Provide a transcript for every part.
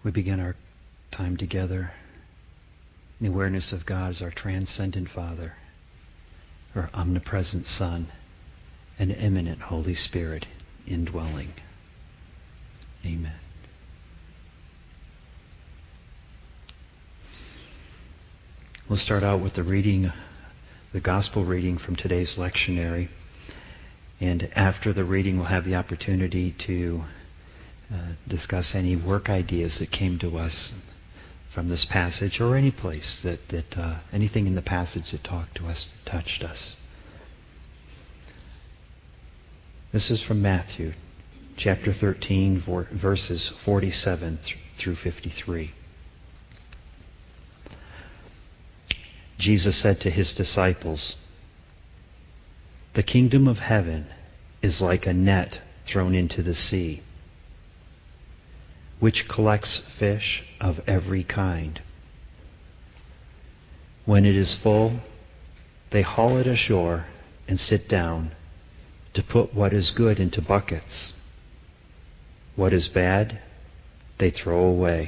We begin our time together in the awareness of God as our transcendent Father, our omnipresent Son, and immanent Holy Spirit indwelling. Amen. We'll start out with the reading, the gospel reading from today's lectionary. And after the reading, we'll have the opportunity to discuss any work ideas that came to us from this passage, or any place that anything in the passage that talked to us, touched us. This is from Matthew, chapter 13, verses 47 through 53. Jesus said to his disciples, "The kingdom of heaven is like a net thrown into the sea, which collects fish of every kind. When it is full, they haul it ashore and sit down to put what is good into buckets. What is bad, they throw away.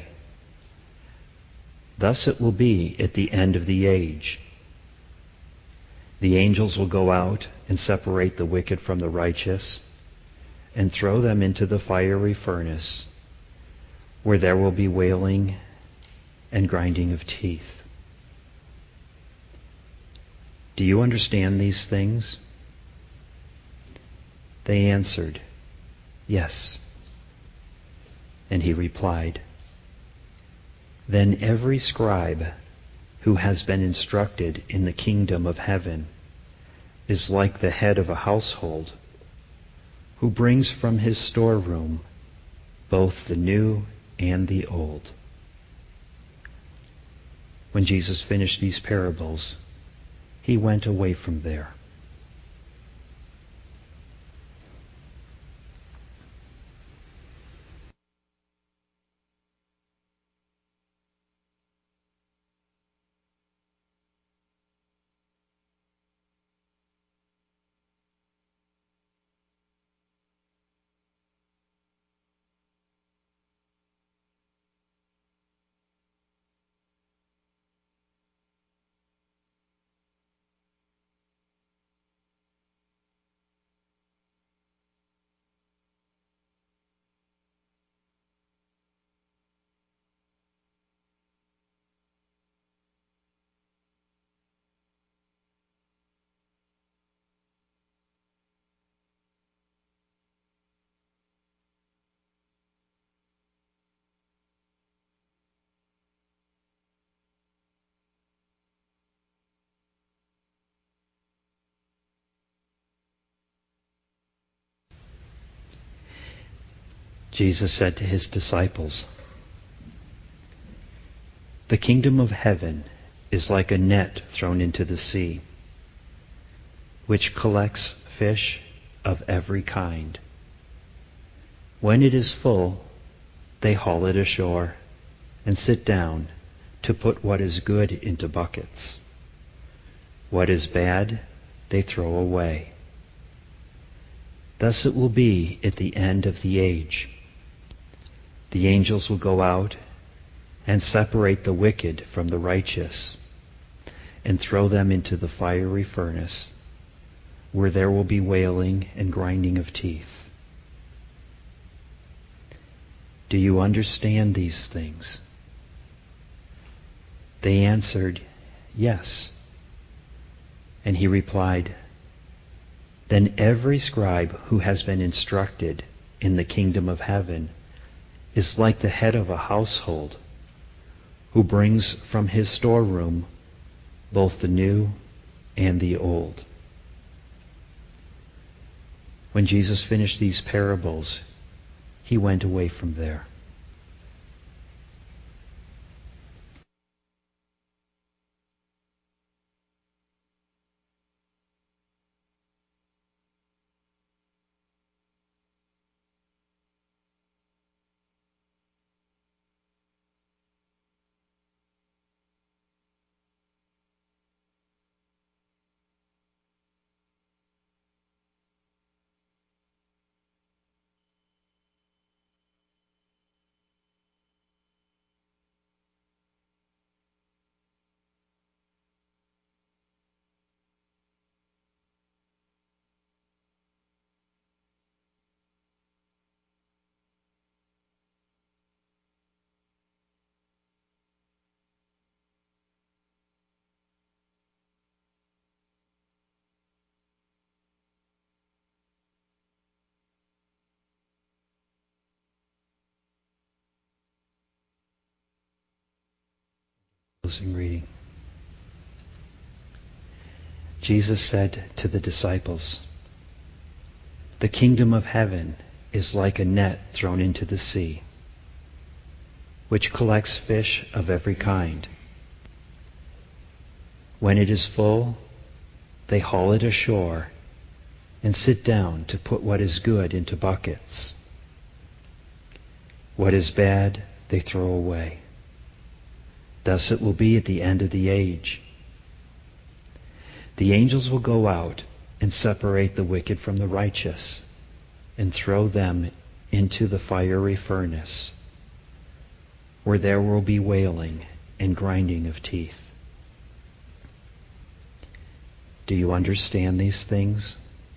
Thus it will be at the end of the age. The angels will go out and separate the wicked from the righteous and throw them into the fiery furnace, where there will be wailing and grinding of teeth." "Do you understand these things?" They answered, "Yes." And he replied, "Then every scribe who has been instructed in the kingdom of heaven is like the head of a household, who brings from his storeroom both the new and the old." When Jesus finished these parables, he went away from there. Jesus said to his disciples, "The kingdom of heaven is like a net thrown into the sea, which collects fish of every kind. When it is full, they haul it ashore and sit down to put what is good into buckets. What is bad, they throw away. Thus it will be at the end of the age. The angels will go out and separate the wicked from the righteous and throw them into the fiery furnace, where there will be wailing and grinding of teeth. Do you understand these things?" They answered, "Yes." And he replied, "Then every scribe who has been instructed in the kingdom of heaven is like the head of a household, who brings from his storeroom both the new and the old." When Jesus finished these parables, he went away from there. Closing reading. Jesus said to the disciples, "The kingdom of heaven is like a net thrown into the sea, which collects fish of every kind. When it is full, they haul it ashore and sit down to put what is good into buckets. What is bad, they throw away. Thus it will be at the end of the age. The angels will go out and separate the wicked from the righteous and throw them into the fiery furnace, where there will be wailing and grinding of teeth." "Do you understand these things?"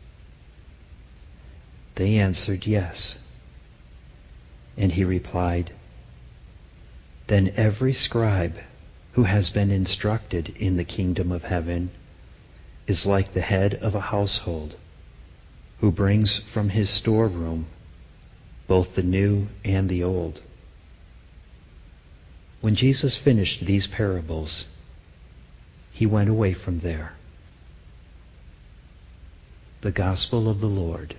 They answered, "Yes." And he replied, "Then every scribe who has been instructed in the kingdom of heaven is like the head of a household, who brings from his storeroom both the new and the old." When Jesus finished these parables, he went away from there. The Gospel of the Lord.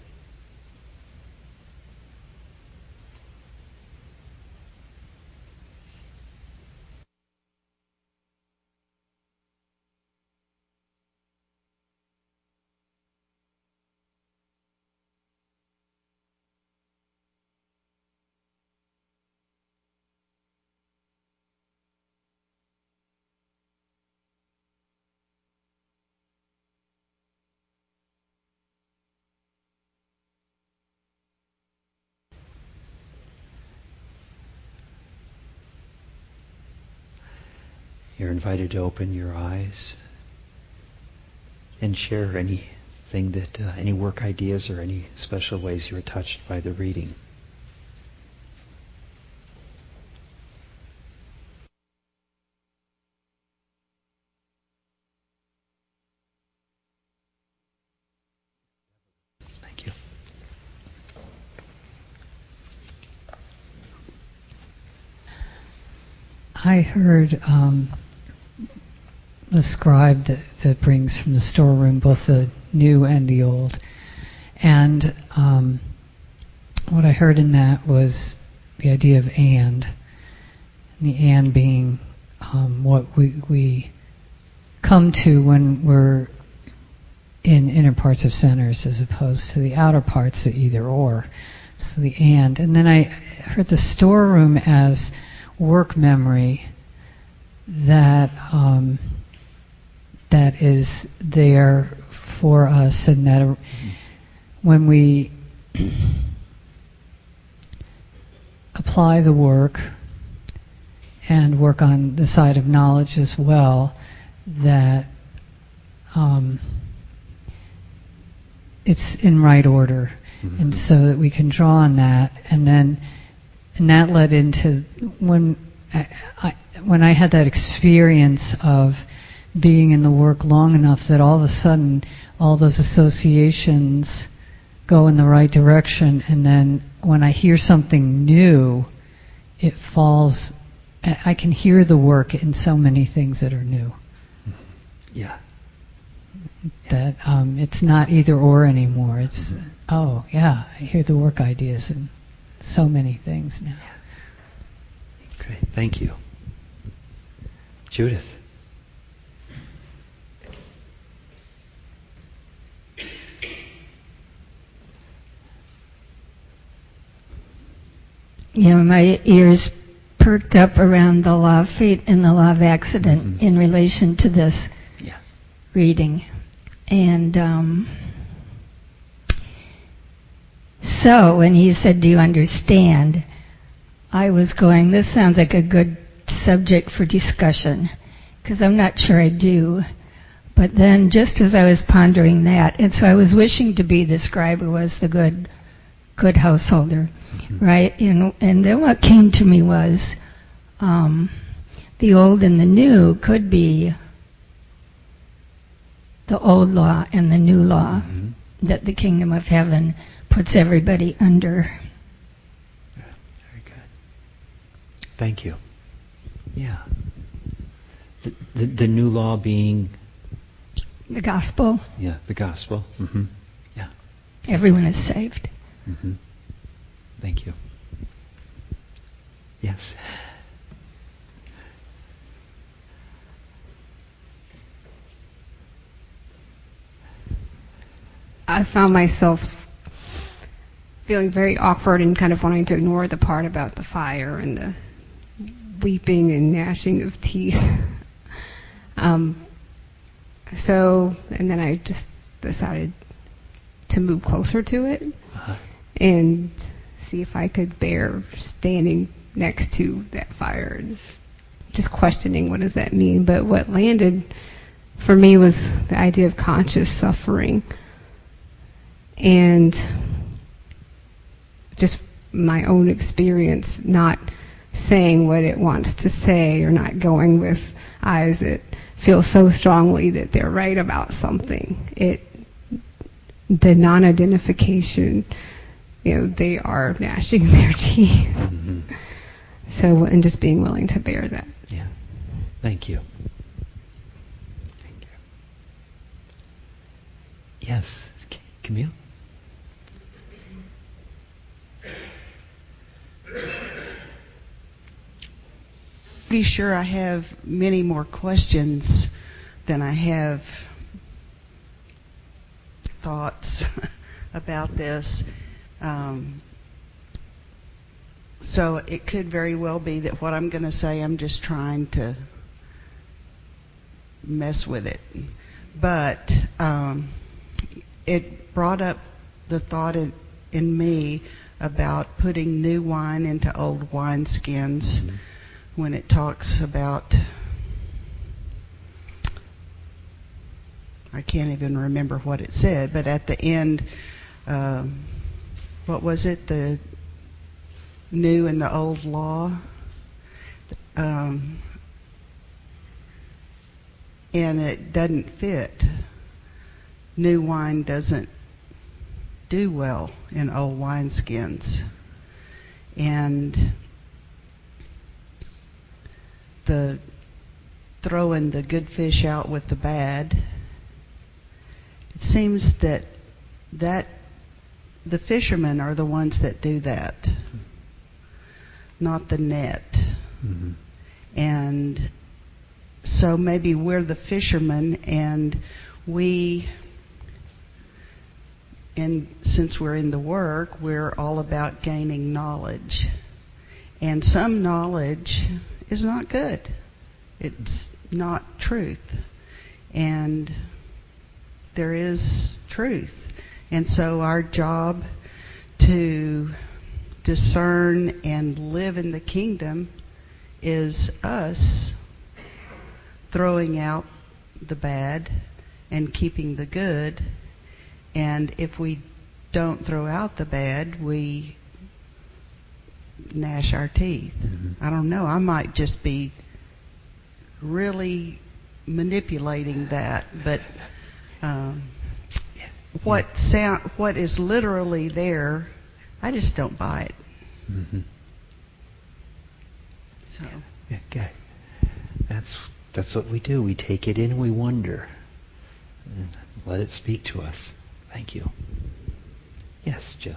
You're invited to open your eyes and share anything that, any work ideas or any special ways you were touched by the reading. Thank you. I heard the scribe that brings from the storeroom both the new and the old. And what I heard in that was the idea of and the and being what we come to when we're in inner parts of centers as opposed to the outer parts, the either or. So the and. And then I heard the storeroom as work memory that that is there for us, and that when we apply the work and work on the side of knowledge as well, that it's in right order, and so that we can draw on that, and that led into when I had that experience of being in the work long enough that all of a sudden all those associations go in the right direction, and then when I hear something new, it falls. I can hear the work in so many things that are new. Yeah. That it's not either or anymore. It's oh yeah, I hear the work ideas in so many things now. Great, thank you. Judith. Yeah, my ears perked up around the law of fate and the law of accident in relation to this reading. And so when he said, "Do you understand?" I was going, this sounds like a good subject for discussion, because I'm not sure I do. But then just as I was pondering that, and so I was wishing to be the scribe who was the good householder, right? And then what came to me was the old and the new could be the old law and the new law that the kingdom of heaven puts everybody under. Very good. Thank you. Yeah. The new law being? The gospel. Yeah, the gospel. Mm-hmm. Yeah. Everyone is saved. Mm-hmm. Thank you. Yes. I found myself feeling very awkward and kind of wanting to ignore the part about the fire and the weeping and gnashing of teeth. And then I just decided to move closer to it and see if I could bear standing next to that fire and just questioning what does that mean. But what landed for me was the idea of conscious suffering and just my own experience not saying what it wants to say or not going with eyes that feel so strongly that they're right about something. The non-identification, they are gnashing their teeth. Mm-hmm. So, and just being willing to bear that. Yeah. Thank you. Thank you. Yes. Camille? Pretty sure I have many more questions than I have thoughts about this. So it could very well be that what I'm going to say, I'm just trying to mess with it. But it brought up the thought in me about putting new wine into old wineskins. Mm-hmm. When it talks about, I can't even remember what it said, but at the end, what was it? The new and the old law. And it doesn't fit. New wine doesn't do well in old wineskins. And the throwing the good fish out with the bad, it seems that the fishermen are the ones that do that, not the net. Mm-hmm. And so maybe we're the fishermen, and since we're in the work, we're all about gaining knowledge. And some knowledge is not good. It's not truth. And there is truth. And so our job to discern and live in the kingdom is us throwing out the bad and keeping the good. And if we don't throw out the bad, we gnash our teeth. Mm-hmm. I don't know. I might just be really manipulating that, but what is literally there, I just don't buy it. Mm-hmm. So okay, that's what we do. We take it in and we wonder, and let it speak to us. Thank you. Yes, Jill.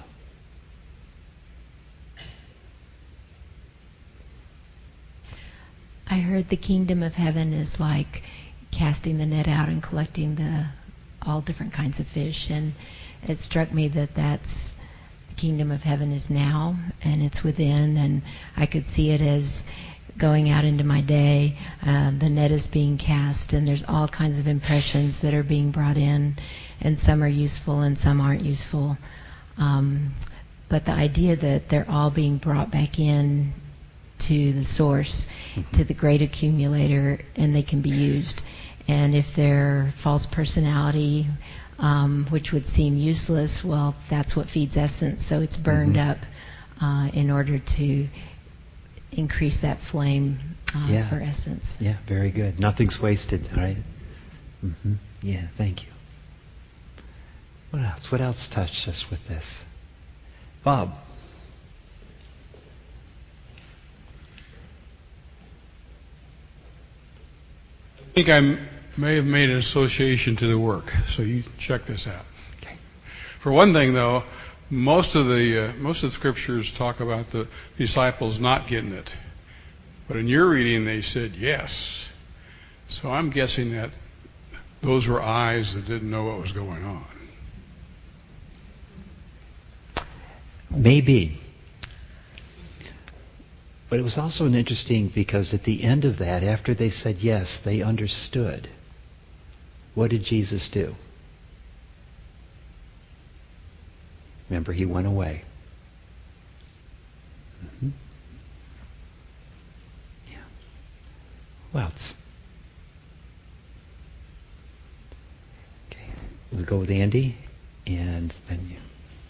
I heard the kingdom of heaven is like casting the net out and collecting all different kinds of fish, and it struck me that that's the kingdom of heaven is now, and it's within, and I could see it as going out into my day. The net is being cast, and there's all kinds of impressions that are being brought in, and some are useful and some aren't useful. But the idea that they're all being brought back in to the source, to the great accumulator, and they can be used. And if they're false personality, which would seem useless, well, that's what feeds essence. So it's burned up in order to increase that flame for essence. Yeah, very good. Nothing's wasted, right? Mm-hmm. Yeah, thank you. What else? What else touched us with this? Bob. think I may have made an association to the work, so you check this out. Okay. For one thing, though, most of the scriptures talk about the disciples not getting it, but in your reading they said yes. So I'm guessing that those were eyes that didn't know what was going on. Maybe. But it was also interesting because at the end of that, after they said yes, they understood. What did Jesus do? Remember, he went away. Mm-hmm. Yeah. Who else? Okay. We'll go with Andy, and then you.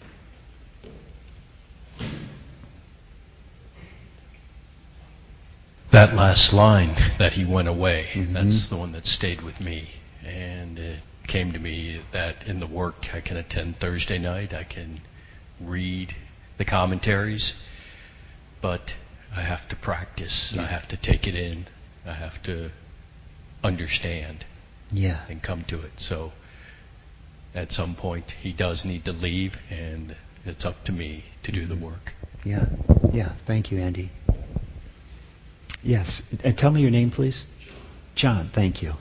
That last line that he went away, mm-hmm. That's the one that stayed with me. And it came to me that in the work I can attend Thursday night, I can read the commentaries, but I have to practice. Yeah. I have to take it in. I have to understand and come to it. So at some point he does need to leave, and it's up to me to do the work. Yeah. Thank you, Andy. Yes. And tell me your name, please. John, thank you.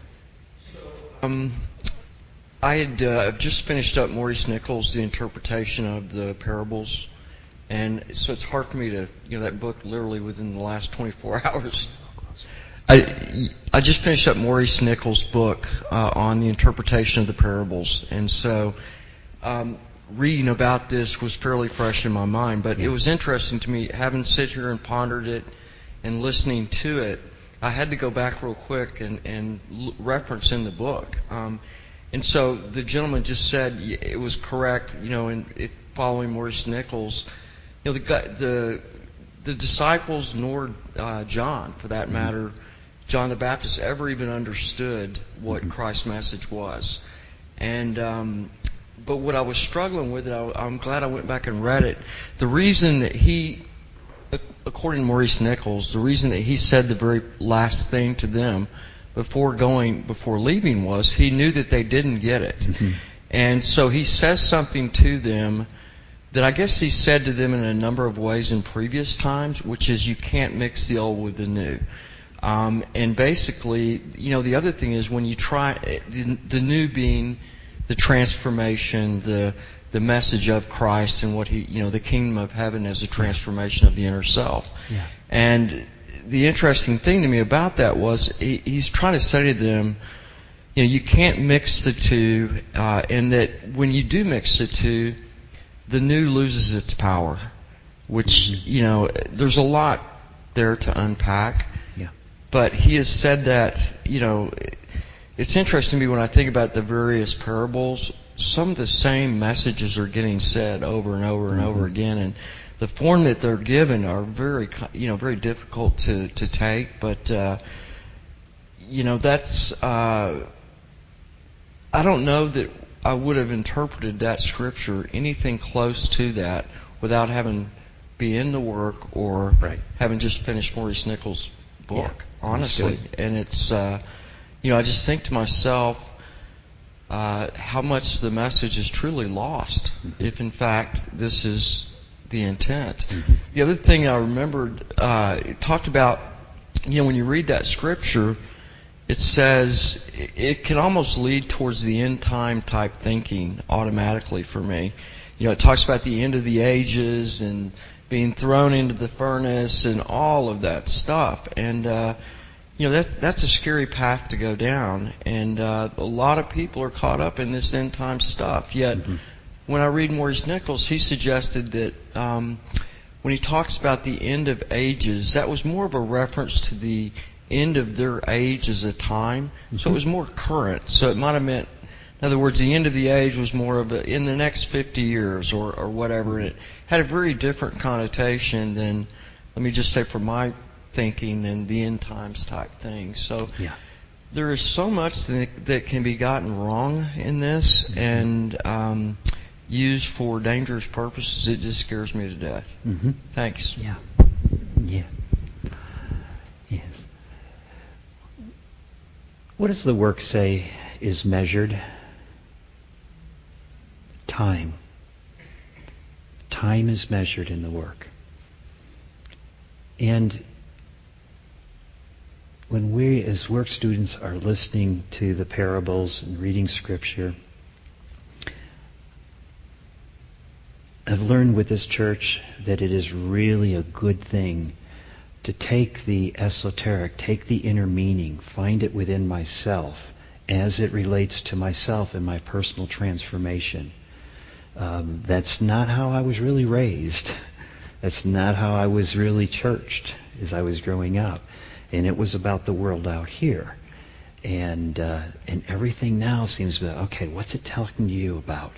I had just finished up Maurice Nichols' The Interpretation of the Parables, and so it's hard for me to, that book literally within the last 24 hours. I just finished up Maurice Nichols' book on the interpretation of the parables, and so reading about this was fairly fresh in my mind, but it was interesting to me, having sit here and pondered it and listening to it, I had to go back real quick and reference in the book. And so the gentleman just said it was correct, following Maurice Nichols. The disciples, nor John, for that matter, John the Baptist, ever even understood what Christ's message was. And but what I was struggling with, I'm glad I went back and read it. The reason that according to Maurice Nichols, the reason that he said the very last thing to them before leaving was he knew that they didn't get it. Mm-hmm. And so he says something to them that I guess he said to them in a number of ways in previous times, which is you can't mix the old with the new. And basically, the other thing is when you try, the new being the transformation, the message of Christ and what the kingdom of heaven as a transformation of the inner self. Yeah. And the interesting thing to me about that was he's trying to say to them, you can't mix the two, and that when you do mix the two, the new loses its power, which, there's a lot there to unpack. Yeah. But he has said that, it's interesting to me when I think about the various parables, some of the same messages are getting said over and over and over again, and the form that they're given are very, very difficult to take. But that's I don't know that I would have interpreted that scripture anything close to that without having be in the work or having just finished Maurice Nichols' book. Honestly, and it's I just think to myself. How much the message is truly lost if, in fact, this is the intent. The other thing I remembered, it talked about, when you read that scripture, it says it can almost lead towards the end time type thinking automatically for me. It talks about the end of the ages and being thrown into the furnace and all of that stuff. And that's a scary path to go down, and a lot of people are caught up in this end time stuff. Yet, when I read Maurice Nichols, he suggested that when he talks about the end of ages, that was more of a reference to the end of their age as a time. So it was more current. So it might have meant, in other words, the end of the age was more of in the next 50 years or whatever. And it had a very different connotation than, let me just say, for my thinking and the end times type thing. So there is so much that can be gotten wrong in this and used for dangerous purposes. It just scares me to death. Thanks. Yes. What does the work say is measured? Time. Time is measured in the work. And when we as work students are listening to the parables and reading Scripture, I've learned with this church that it is really a good thing to take the esoteric, take the inner meaning, find it within myself as it relates to myself and my personal transformation. That's not how I was really raised. That's not how I was really churched as I was growing up. And it was about the world out here. And everything now seems to be, okay, what's it telling you about?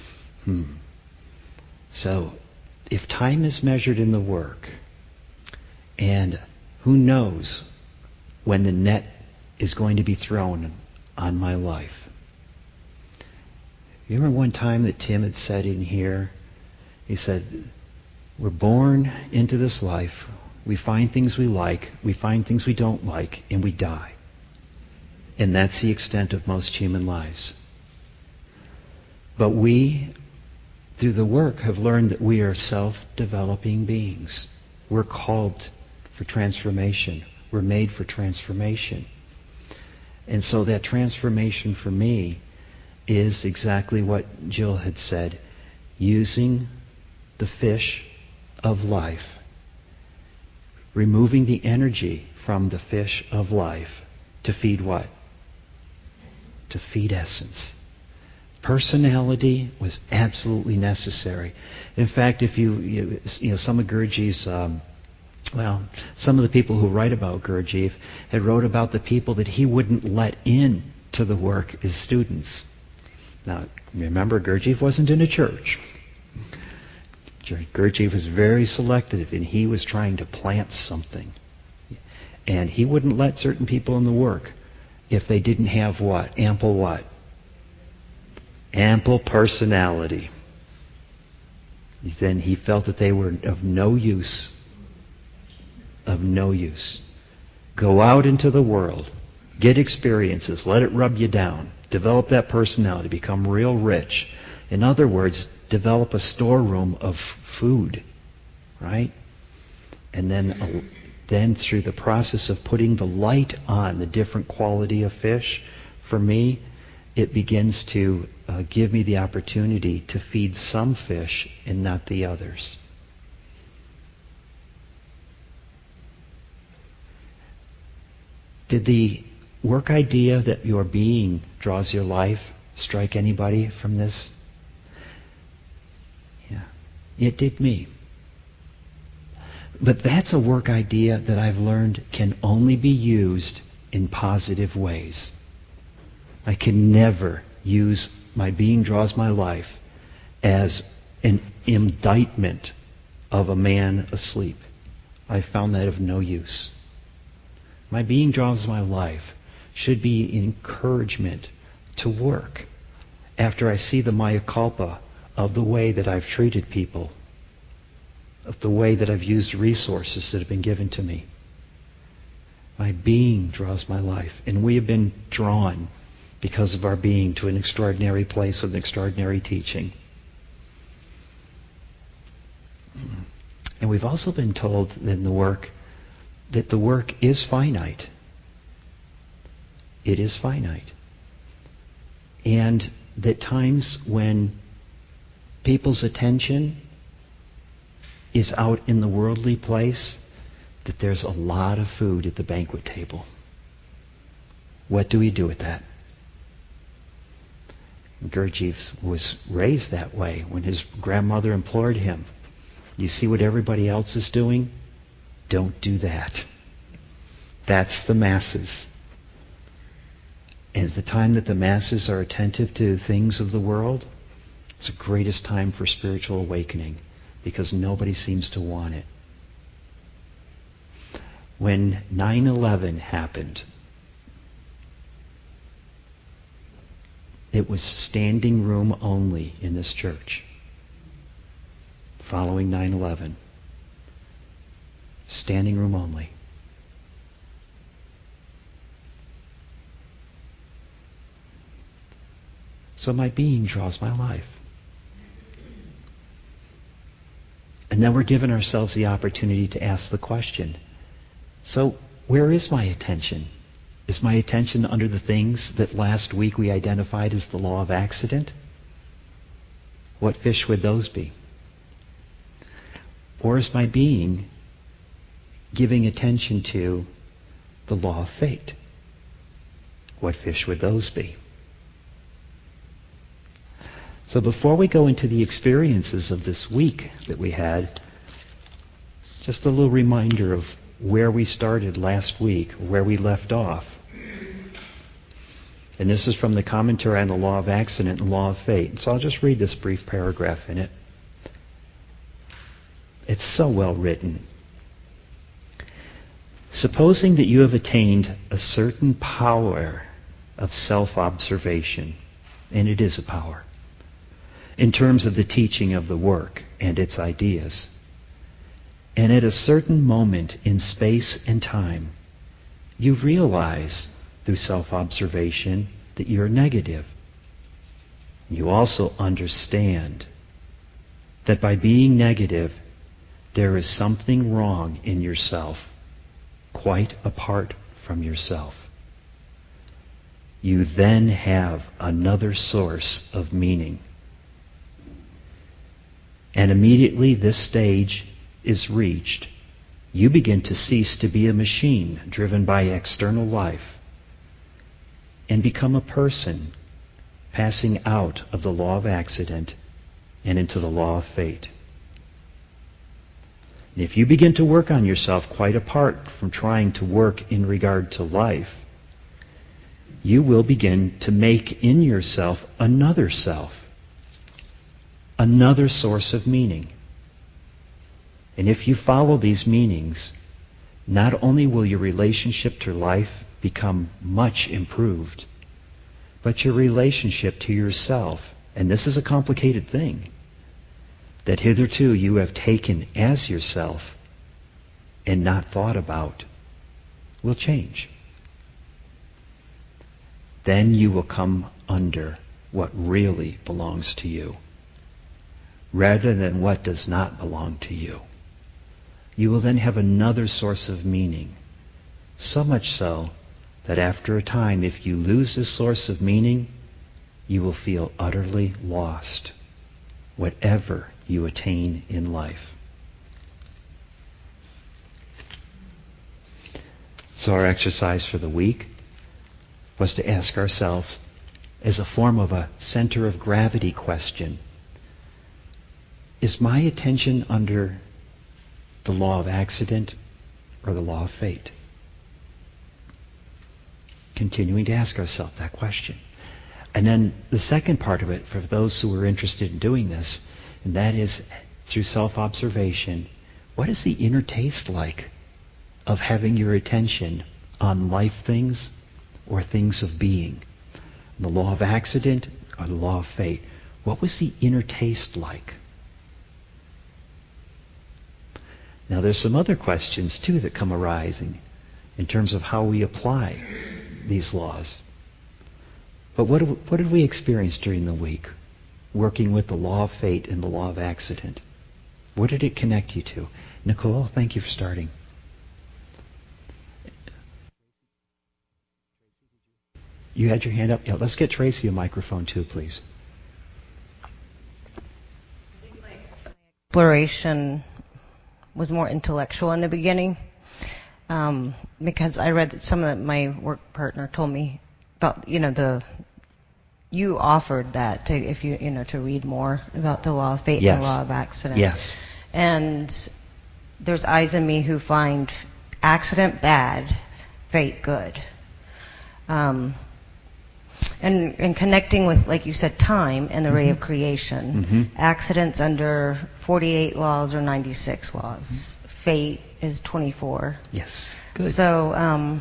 So, if time is measured in the work, and who knows when the net is going to be thrown on my life. You remember one time that Tim had said in here, he said, we're born into this life, we find things we like, we find things we don't like, and we die. And that's the extent of most human lives. But we, through the work, have learned that we are self-developing beings. We're called for transformation. We're made for transformation. And so that transformation for me is exactly what Jill had said, using the fish of life, removing the energy from the fish of life to feed what? To feed essence. Personality was absolutely necessary. In fact, if you know, some of Gurdjieff's, some of the people who write about Gurdjieff had wrote about the people that he wouldn't let in to the work as students. Now, remember, Gurdjieff wasn't in a church. Gurdjieff was very selective, and he was trying to plant something. And he wouldn't let certain people in the work if they didn't have what? Ample what? Ample personality. Then he felt that they were of no use. Of no use. Go out into the world. Get experiences. Let it rub you down. Develop that personality. Become real rich. In other words, develop a storeroom of food. Right? And then through the process of putting the light on the different quality of fish, for me, it begins to give me the opportunity to feed some fish and not the others. Did the work idea that your being draws your life strike anybody from this? Yeah, it did me. But that's a work idea that I've learned can only be used in positive ways. I can never use my being draws my life as an indictment of a man asleep. I found that of no use. My being draws my life should be an encouragement to work after I see the mea culpa of the way that I've treated people, of the way that I've used resources that have been given to me. My being draws my life, and we have been drawn because of our being to an extraordinary place with an extraordinary teaching. And we've also been told in the work that the work is finite. It is finite. And that times when people's attention is out in the worldly place, that there's a lot of food at the banquet table. What do we do with that? Gurdjieff was raised that way when his grandmother implored him, you see what everybody else is doing? Don't do that. That's the masses. And at the time that the masses are attentive to things of the world, it's the greatest time for spiritual awakening because nobody seems to want it. When 9/11 happened, it was standing room only in this church. Following 9/11. Standing room only. So my being draws my life. And then we're giving ourselves the opportunity to ask the question, so where is my attention? Is my attention under the things that last week we identified as the law of accident? What fish would those be? Or is my being giving attention to the law of fate? What fish would those be? So before we go into the experiences of this week that we had, just a little reminder of where we started last week, where we left off. And this is from the commentary on the law of accident and law of fate. So I'll just read this brief paragraph in it. It's so well written. Supposing that you have attained a certain power of self-observation, and it is a power, in terms of the teaching of the work and its ideas, and at a certain moment in space and time, you realize through self-observation that you're negative. You also understand that by being negative, there is something wrong in yourself, quite apart from yourself. You then have another source of meaning. And immediately this stage is reached, you begin to cease to be a machine driven by external life and become a person passing out of the law of accident and into the law of fate. And if you begin to work on yourself quite apart from trying to work in regard to life, you will begin to make in yourself another self, another source of meaning. And if you follow these meanings, not only will your relationship to life become much improved, but your relationship to yourself, and this is a complicated thing, that hitherto you have taken as yourself and not thought about, will change. Then you will come under what really belongs to you, rather than what does not belong to you. You will then have another source of meaning, so much so that after a time, if you lose this source of meaning, you will feel utterly lost, whatever you attain in life. So our exercise for the week was to ask ourselves, as a form of a center of gravity question, is my attention under the law of accident or the law of fate? Continuing to ask ourselves that question. And then the second part of it, for those who are interested in doing this, and that is through self-observation, what is the inner taste like of having your attention on life things or things of being? The law of accident or the law of fate? What was the inner taste like? Now there's some other questions too that come arising in terms of how we apply these laws. But what did we experience during the week working with the law of fate and the law of accident? What did it connect you to? Nicole, thank you for starting. You had your hand up? Yeah, let's get Tracy a microphone too, please. Exploration was more intellectual in the beginning, because I read that some of my work partner told me about, you offered that to, if you to read more about the law of fate and the law of accident. Yes. And there's eyes in me who find accident bad, fate good. And connecting with, like you said, time and the ray of creation. Mm-hmm. Accidents under 48 laws or 96 laws. Mm-hmm. Fate is 24. Yes. Good. So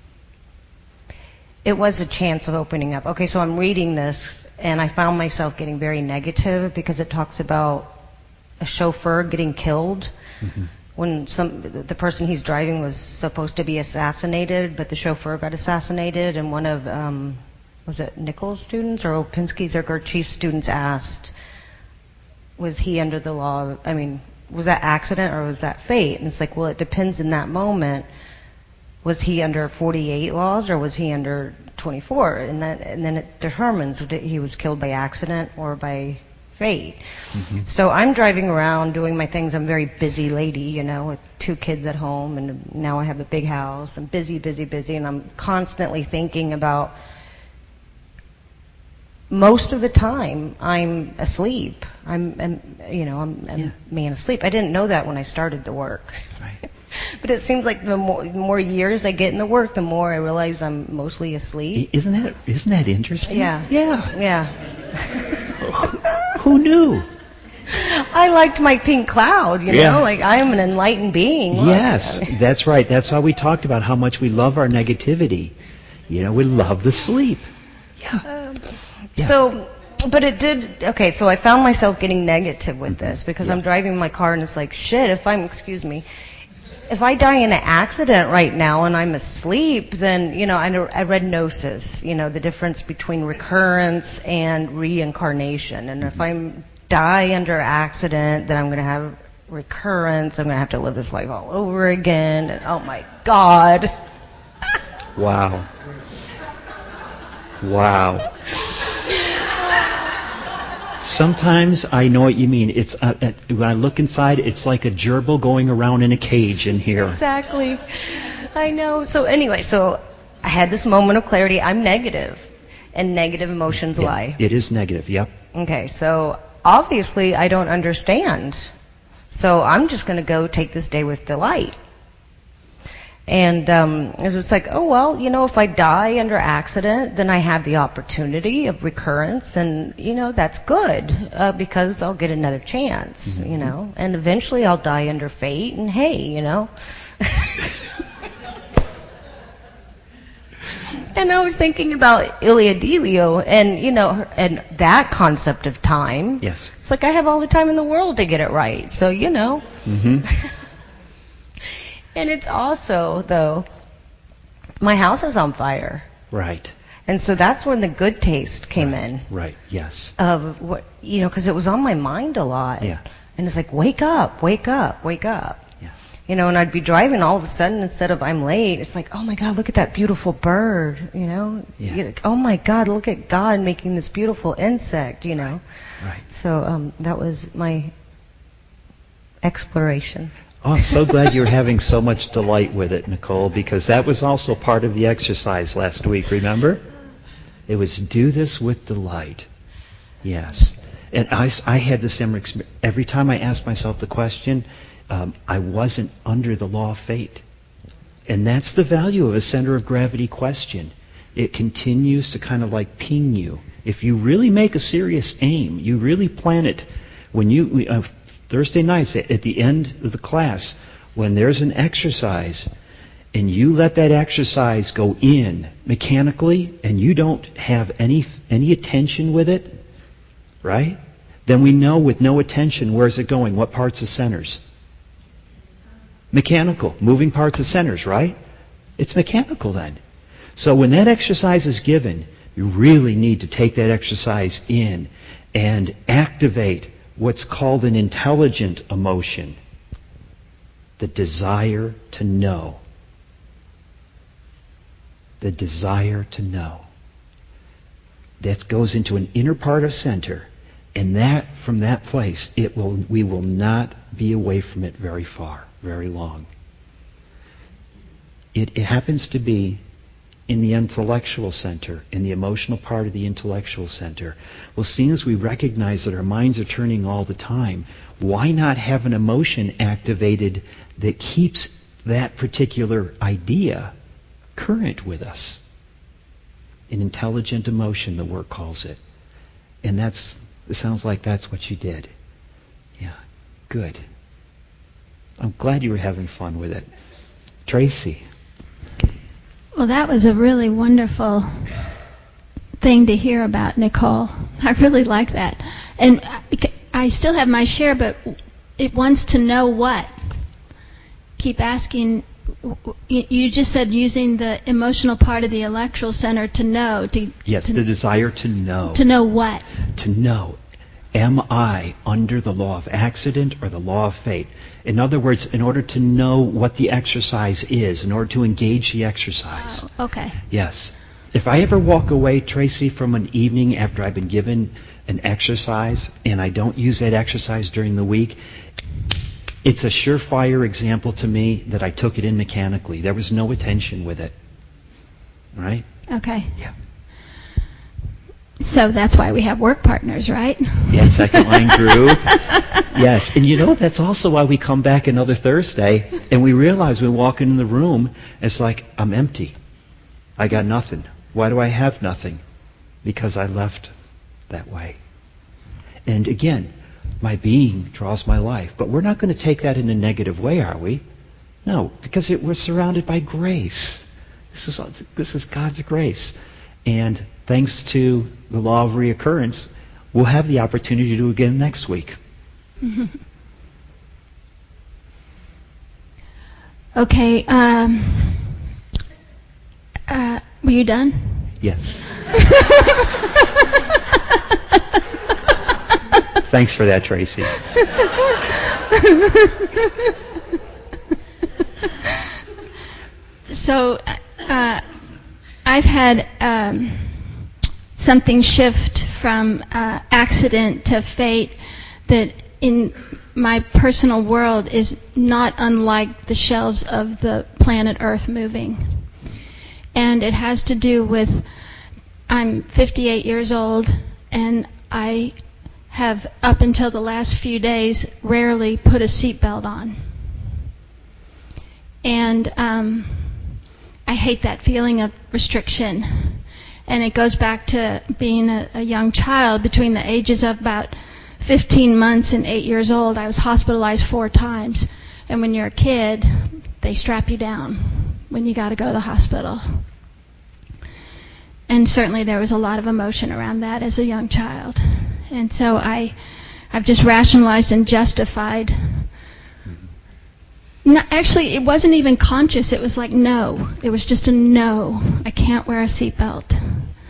it was a chance of opening up. Okay, so I'm reading this, and I found myself getting very negative because it talks about a chauffeur getting killed. Mm-hmm. When the person he's driving was supposed to be assassinated, but the chauffeur got assassinated, and one of was it Nichols students or Opinski Zerker chief students asked, was he under the law? I mean, was that accident or was that fate? And it's like, well, it depends in that moment. Was he under 48 laws or was he under 24? And then it determines if he was killed by accident or by fate. Mm-hmm. So I'm driving around doing my things. I'm a very busy lady, with 2 kids at home, and now I have a big house. I'm busy, and I'm constantly thinking about. Most of the time, I'm asleep. I'm man asleep. I didn't know that when I started the work. Right. But it seems like the more years I get in the work, the more I realize I'm mostly asleep. Isn't that interesting? Yeah. Yeah. Who knew? I liked my pink cloud, like I'm an enlightened being. Yes, that's right. That's why we talked about how much we love our negativity. We love the sleep. Yeah. So, but it did, okay, so I found myself getting negative with this because I'm driving my car and it's like, shit, if I die in an accident right now and I'm asleep, then, I read Gnosis, the difference between recurrence and reincarnation. And if I die under accident, then I'm going to have recurrence. I'm going to have to live this life all over again. And oh my God. Wow. Sometimes I know what you mean. It's when I look inside, it's like a gerbil going around in a cage in here. Exactly. I know. So anyway, I had this moment of clarity. I'm negative, and negative emotions lie. It is negative, yep. Okay, so obviously I don't understand. So I'm just going to go take this day with delight. And it was like, oh, well, if I die under accident, then I have the opportunity of recurrence, and, that's good because I'll get another chance, mm-hmm. And eventually I'll die under fate, and hey, And I was thinking about Ilia Delio and, and that concept of time. Yes. It's like I have all the time in the world to get it right, so, Mm-hmm. And it's also, though, my house is on fire. Right. And so that's when the good taste came in. Right, yes. Of what, because it was on my mind a lot. Yeah. And it's like, wake up. Yeah. And I'd be driving, all of a sudden, instead of I'm late, it's like, oh my God, look at that beautiful bird, Yeah. Oh my God, look at God making this beautiful insect, Right. So that was my exploration. Oh, I'm so glad you're having so much delight with it, Nicole, because that was also part of the exercise last week, remember? It was do this with delight. Yes. And I had the same experience. Every time I asked myself the question, I wasn't under the law of fate. And that's the value of a center of gravity question. It continues to kind of like ping you. If you really make a serious aim, you really plan it. When Thursday nights at the end of the class, when there's an exercise and you let that exercise go in mechanically and you don't have any attention with it, right? Then we know with no attention, where's it going? What parts of centers? Mechanical, moving parts of centers, right? It's mechanical then. So when that exercise is given, you really need to take that exercise in and activate what's called an intelligent emotion, the desire to know. The desire to know. That goes into an inner part of center, and that from that place, we will not be away from it very far, very long. It happens to be in the intellectual center, in the emotional part of the intellectual center. Well, seeing as we recognize that our minds are turning all the time, why not have an emotion activated that keeps that particular idea current with us? An intelligent emotion, the work calls it. And it sounds like that's what you did. Yeah, good. I'm glad you were having fun with it. Tracy. Well, that was a really wonderful thing to hear about, Nicole. I really like that. And I still have my share, but it wants to know what. Keep asking You just said using the emotional part of the electoral center to know. Yes, the desire to know. To know what? To know. Am I under the law of accident or the law of fate? In other words, in order to know what the exercise is, in order to engage the exercise. Oh, okay. Yes. If I ever walk away, Tracy, from an evening after I've been given an exercise and I don't use that exercise during the week, it's a surefire example to me that I took it in mechanically. There was no attention with it. Right? Okay. Yeah. So that's why we have work partners, right? Yeah, second line groove. Yes. And that's also why we come back another Thursday and we realize we walk in the room, it's like, I'm empty. I got nothing. Why do I have nothing? Because I left that way. And again, my being draws my life. But we're not going to take that in a negative way, are we? No, because we're surrounded by grace. This is God's grace. And thanks to the law of reoccurrence, we'll have the opportunity to do it again next week. Okay. Were you done? Yes. Thanks for that, Tracy. So, I've had something shift from accident to fate that in my personal world is not unlike the shelves of the planet Earth moving. And it has to do with, I'm 58 years old, and I have, up until the last few days, rarely put a seatbelt on. And I hate that feeling of restriction. And it goes back to being a young child. Between the ages of about 15 months and 8 years old, I was hospitalized 4 times. And when you're a kid, they strap you down when you got to go to the hospital. And certainly there was a lot of emotion around that as a young child. And so I've just rationalized and justified. No, actually, it wasn't even conscious. It was like, no. It was just a no. I can't wear a seatbelt.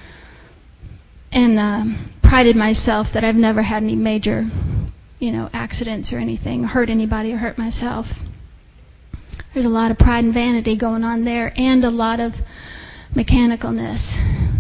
And prided myself that I've never had any major, accidents or anything, hurt anybody or hurt myself. There's a lot of pride and vanity going on there, and a lot of mechanicalness.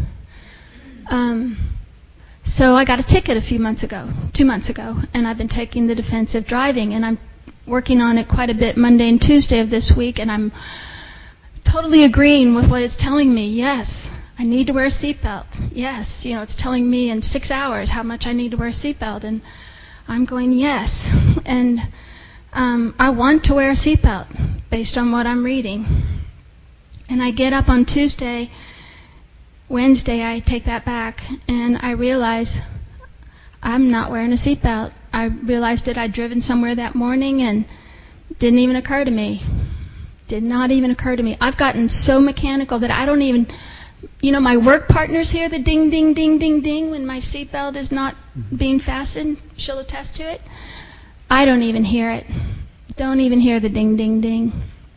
So I got a ticket 2 months ago, and I've been taking the defensive driving, and I'm working on it quite a bit Monday and Tuesday of this week, and I'm totally agreeing with what it's telling me. Yes, I need to wear a seatbelt. Yes, it's telling me in 6 hours how much I need to wear a seatbelt, and I'm going, yes. And I want to wear a seatbelt based on what I'm reading. And I get up on Wednesday I take that back, and I realize I'm not wearing a seatbelt. I realized that I'd driven somewhere that morning and didn't even occur to me. Did not even occur to me. I've gotten so mechanical that I don't even, my work partners hear the ding, ding, ding, ding, ding when my seatbelt is not being fastened. She'll attest to it. I don't even hear it. Don't even hear the ding, ding, ding.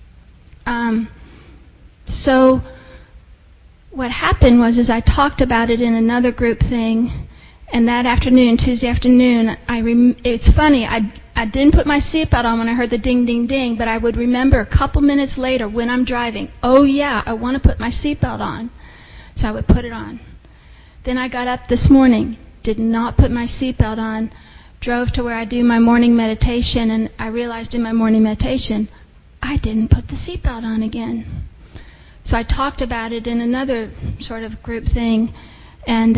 So what happened was I talked about it in another group thing, and that afternoon, Tuesday afternoon, it's funny, I didn't put my seatbelt on when I heard the ding, ding, ding, but I would remember a couple minutes later when I'm driving, oh yeah, I want to put my seatbelt on. So I would put it on. Then I got up this morning, did not put my seatbelt on, drove to where I do my morning meditation, and I realized in my morning meditation, I didn't put the seatbelt on again. So I talked about it in another sort of group thing, and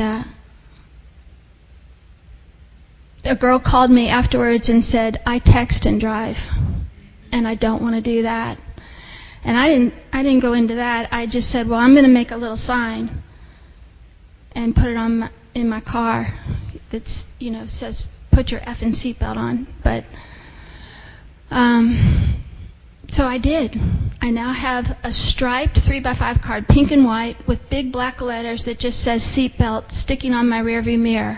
a girl called me afterwards and said, I text and drive, and I don't want to do that. And I didn't go into that. I just said, well, I'm going to make a little sign and put it on in my car that's, says, put your effing seatbelt on. But so I did. I now have a striped 3x5 card, pink and white, with big black letters that just says seatbelt sticking on my rearview mirror.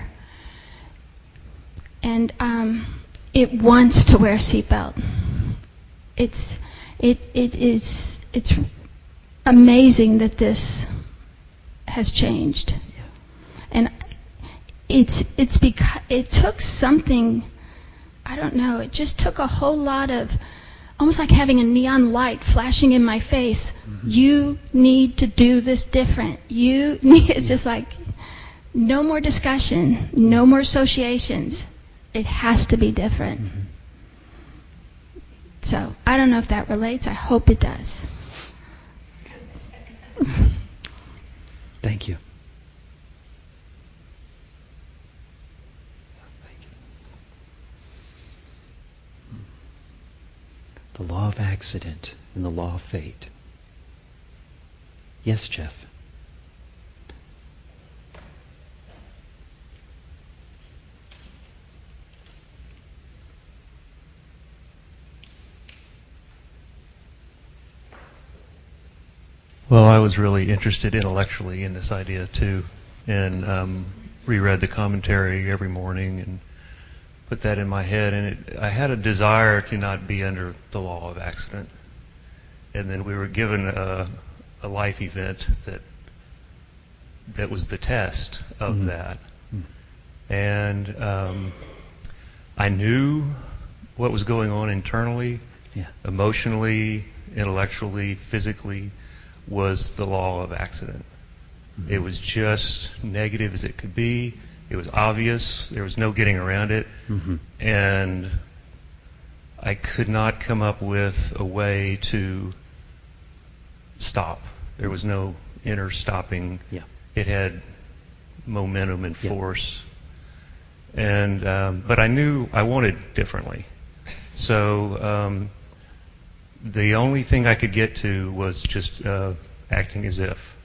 And it wants to wear a seatbelt. it's amazing that this has changed. And it's because it took something, I don't know, it just took a whole lot of, almost like having a neon light flashing in my face. Mm-hmm. You need to do this different. It's just like, no more discussion, no more associations. It has to be different. Mm-hmm. So I don't know if that relates. I hope it does. Thank you. The law of accident and the law of fate. Yes, Jeff. Well, I was really interested intellectually in this idea too, and reread the commentary every morning and put that in my head. And I had a desire to not be under the law of accident. And then we were given a life event that was the test of that. And I knew what was going on internally, emotionally, intellectually, physically, was the law of accident. Mm-hmm. It was just negative as it could be. It was obvious. There was no getting around it. Mm-hmm. And I could not come up with a way to stop. There was no inner stopping. Yeah. It had momentum and force. And but I knew I wanted differently. So the only thing I could get to was just acting as if.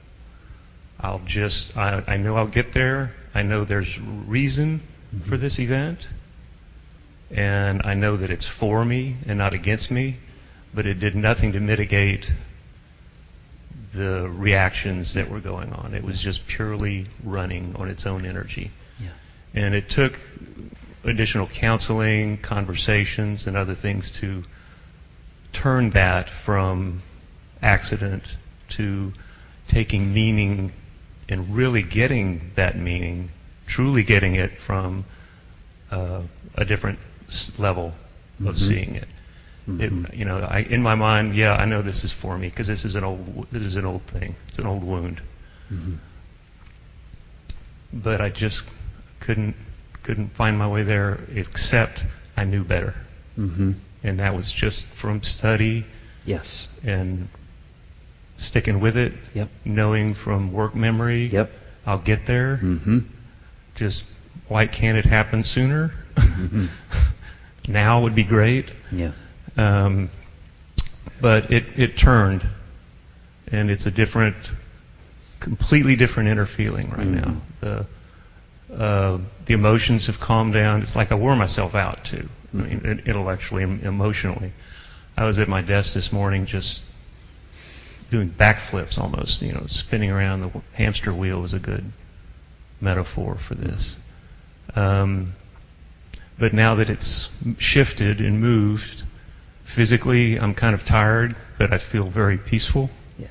I know I'll get there. I know there's reason for this event. And I know that it's for me and not against me. But it did nothing to mitigate the reactions that were going on. It was just purely running on its own energy. Yeah. And it took additional counseling, conversations, and other things to turn that from accident to taking meaning and really getting that meaning, truly getting it from a different level of seeing it. Mm-hmm. In my mind, I know this is for me because this is an old thing. It's an old wound. Mm-hmm. But I just couldn't find my way there, except I knew better. Mm-hmm. And that was just from study. Yes. And sticking with it. Yep. Knowing from work memory. Yep. I'll get there. Mm-hmm. Just why can't it happen sooner? Mm-hmm. Now would be great. Yeah. But it turned, and it's a completely different inner feeling right now. The emotions have calmed down. It's like I wore myself out too. I mean, intellectually and emotionally. I was at my desk this morning just doing backflips almost, spinning around. The hamster wheel was a good metaphor for this. But now that it's shifted and moved, physically I'm kind of tired, but I feel very peaceful. Yeah.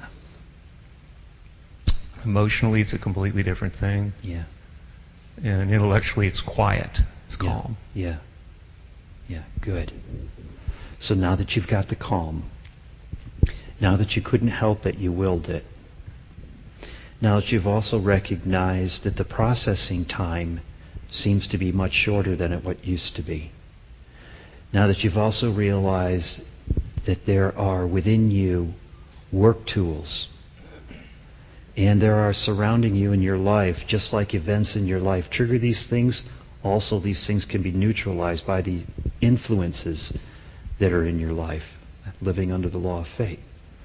Emotionally, it's a completely different thing. Yeah. And intellectually, it's quiet. It's calm. Yeah. Yeah, good. So now that you've got the calm, now that you couldn't help it, you willed it. Now that you've also recognized that the processing time seems to be much shorter than it what used to be. Now that you've also realized that there are within you work tools, and there are surrounding you in your life, just like events in your life trigger these things, also these things can be neutralized by the influences that are in your life, living under the law of fate.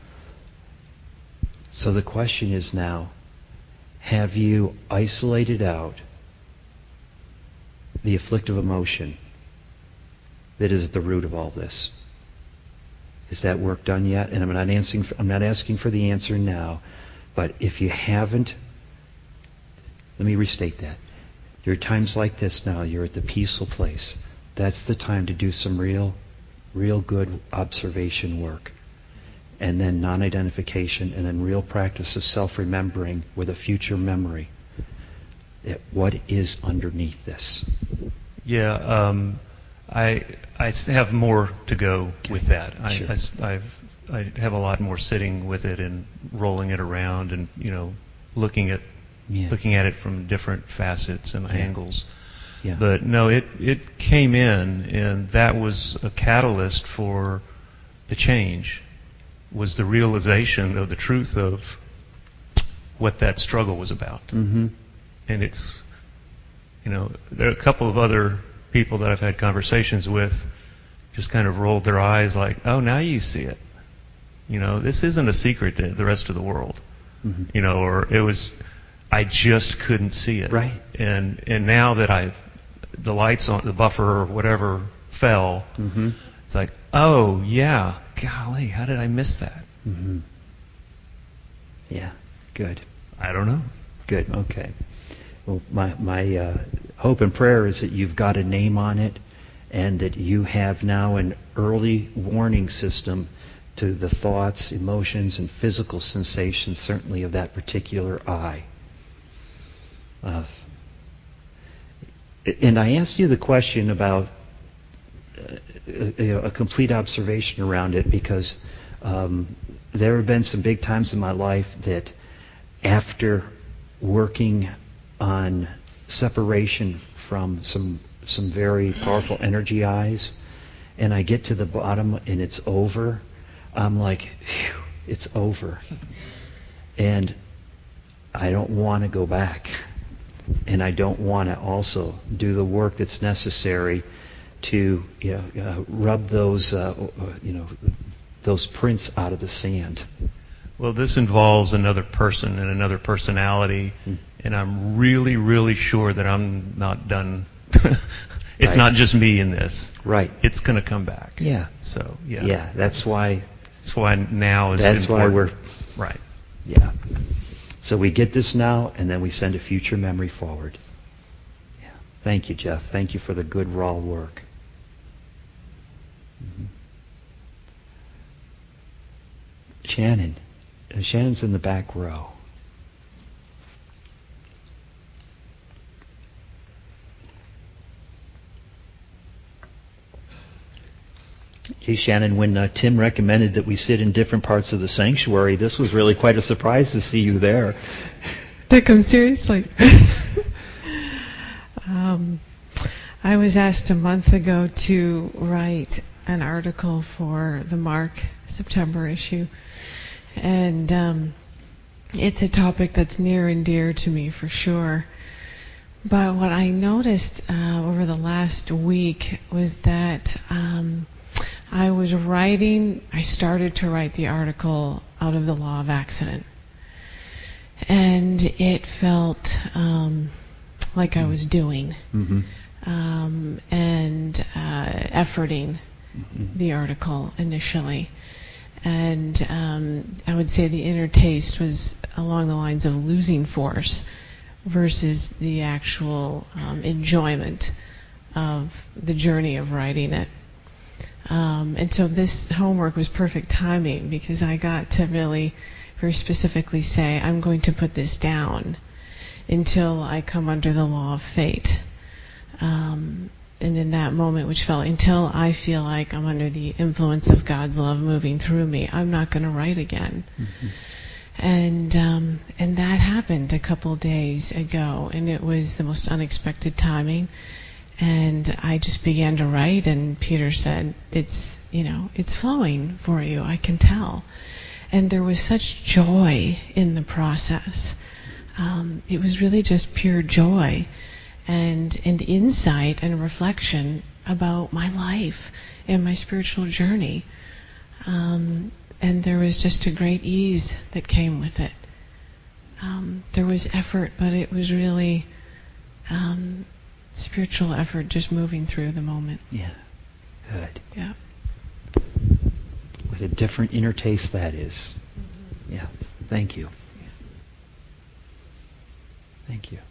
So the question is now, have you isolated out the afflictive emotion that is at the root of all this? Is that work done yet? And I'm not asking for the answer now, but if you haven't, let me restate that. There are times like this now, you're at the peaceful place. That's the time to do some real good observation work. and then non-identification, and then real practice of self-remembering with a future memory. What is underneath this? Yeah, I have more to go with that. Sure. I have a lot more sitting with it and rolling it around and looking at it from different facets and angles. Yeah. But no, it came in, and that was a catalyst for the change. Was the realization of the truth of what that struggle was about. Mm-hmm. And it's, there are a couple of other people that I've had conversations with just kind of rolled their eyes like, oh, now you see it. This isn't a secret to the rest of the world. Mm-hmm. Or it was, I just couldn't see it. Right. And now that the lights on the buffer or whatever fell, mm-hmm. it's like, oh yeah, golly, how did I miss that? Mm-hmm. Yeah, good. I don't know. Good, okay. Well, my hope and prayer is that you've got a name on it and that you have now an early warning system to the thoughts, emotions, and physical sensations, certainly of that particular eye. And I asked you the question about a complete observation around it because there have been some big times in my life that after working on separation from some very powerful energy eyes, and I get to the bottom and it's over, I'm like, phew, it's over. And I don't want to go back. And I don't want to also do the work that's necessary to rub those prints out of the sand. Well, this involves another person and another personality, and I'm really, really sure that I'm not done. It's right. not just me in this. Right. It's going to come back. Yeah. So, yeah. Yeah, that's why now is that's important. Why we're... Right. Yeah. So we get this now, and then we send a future memory forward. Yeah. Thank you, Jeff. Thank you for the good, raw work. Mm-hmm. Shannon. Shannon's in the back row. Hey, Shannon, when Tim recommended that we sit in different parts of the sanctuary, this was really quite a surprise to see you there. Took him seriously. I was asked a month ago to write an article for the Mark September issue, and it's a topic that's near and dear to me for sure. But what I noticed over the last week was that I started to write the article out of the law of accident. And it felt like I was doing and efforting the article initially. And I would say the inner taste was along the lines of losing force versus the actual enjoyment of the journey of writing it. And so this homework was perfect timing because I got to really very specifically say, I'm going to put this down until I come under the law of fate. And in that moment, which felt until I feel like I'm under the influence of God's love moving through me, I'm not going to write again. Mm-hmm. And that happened a couple days ago, and it was the most unexpected timing. And I just began to write, and Peter said, it's flowing for you, I can tell. And there was such joy in the process. It was really just pure joy and insight and reflection about my life and my spiritual journey. And there was just a great ease that came with it. There was effort, but it was really spiritual effort just moving through the moment. Yeah. Good. Yeah. What a different inner taste that is. Mm-hmm. Yeah. Thank you. Yeah. Thank you.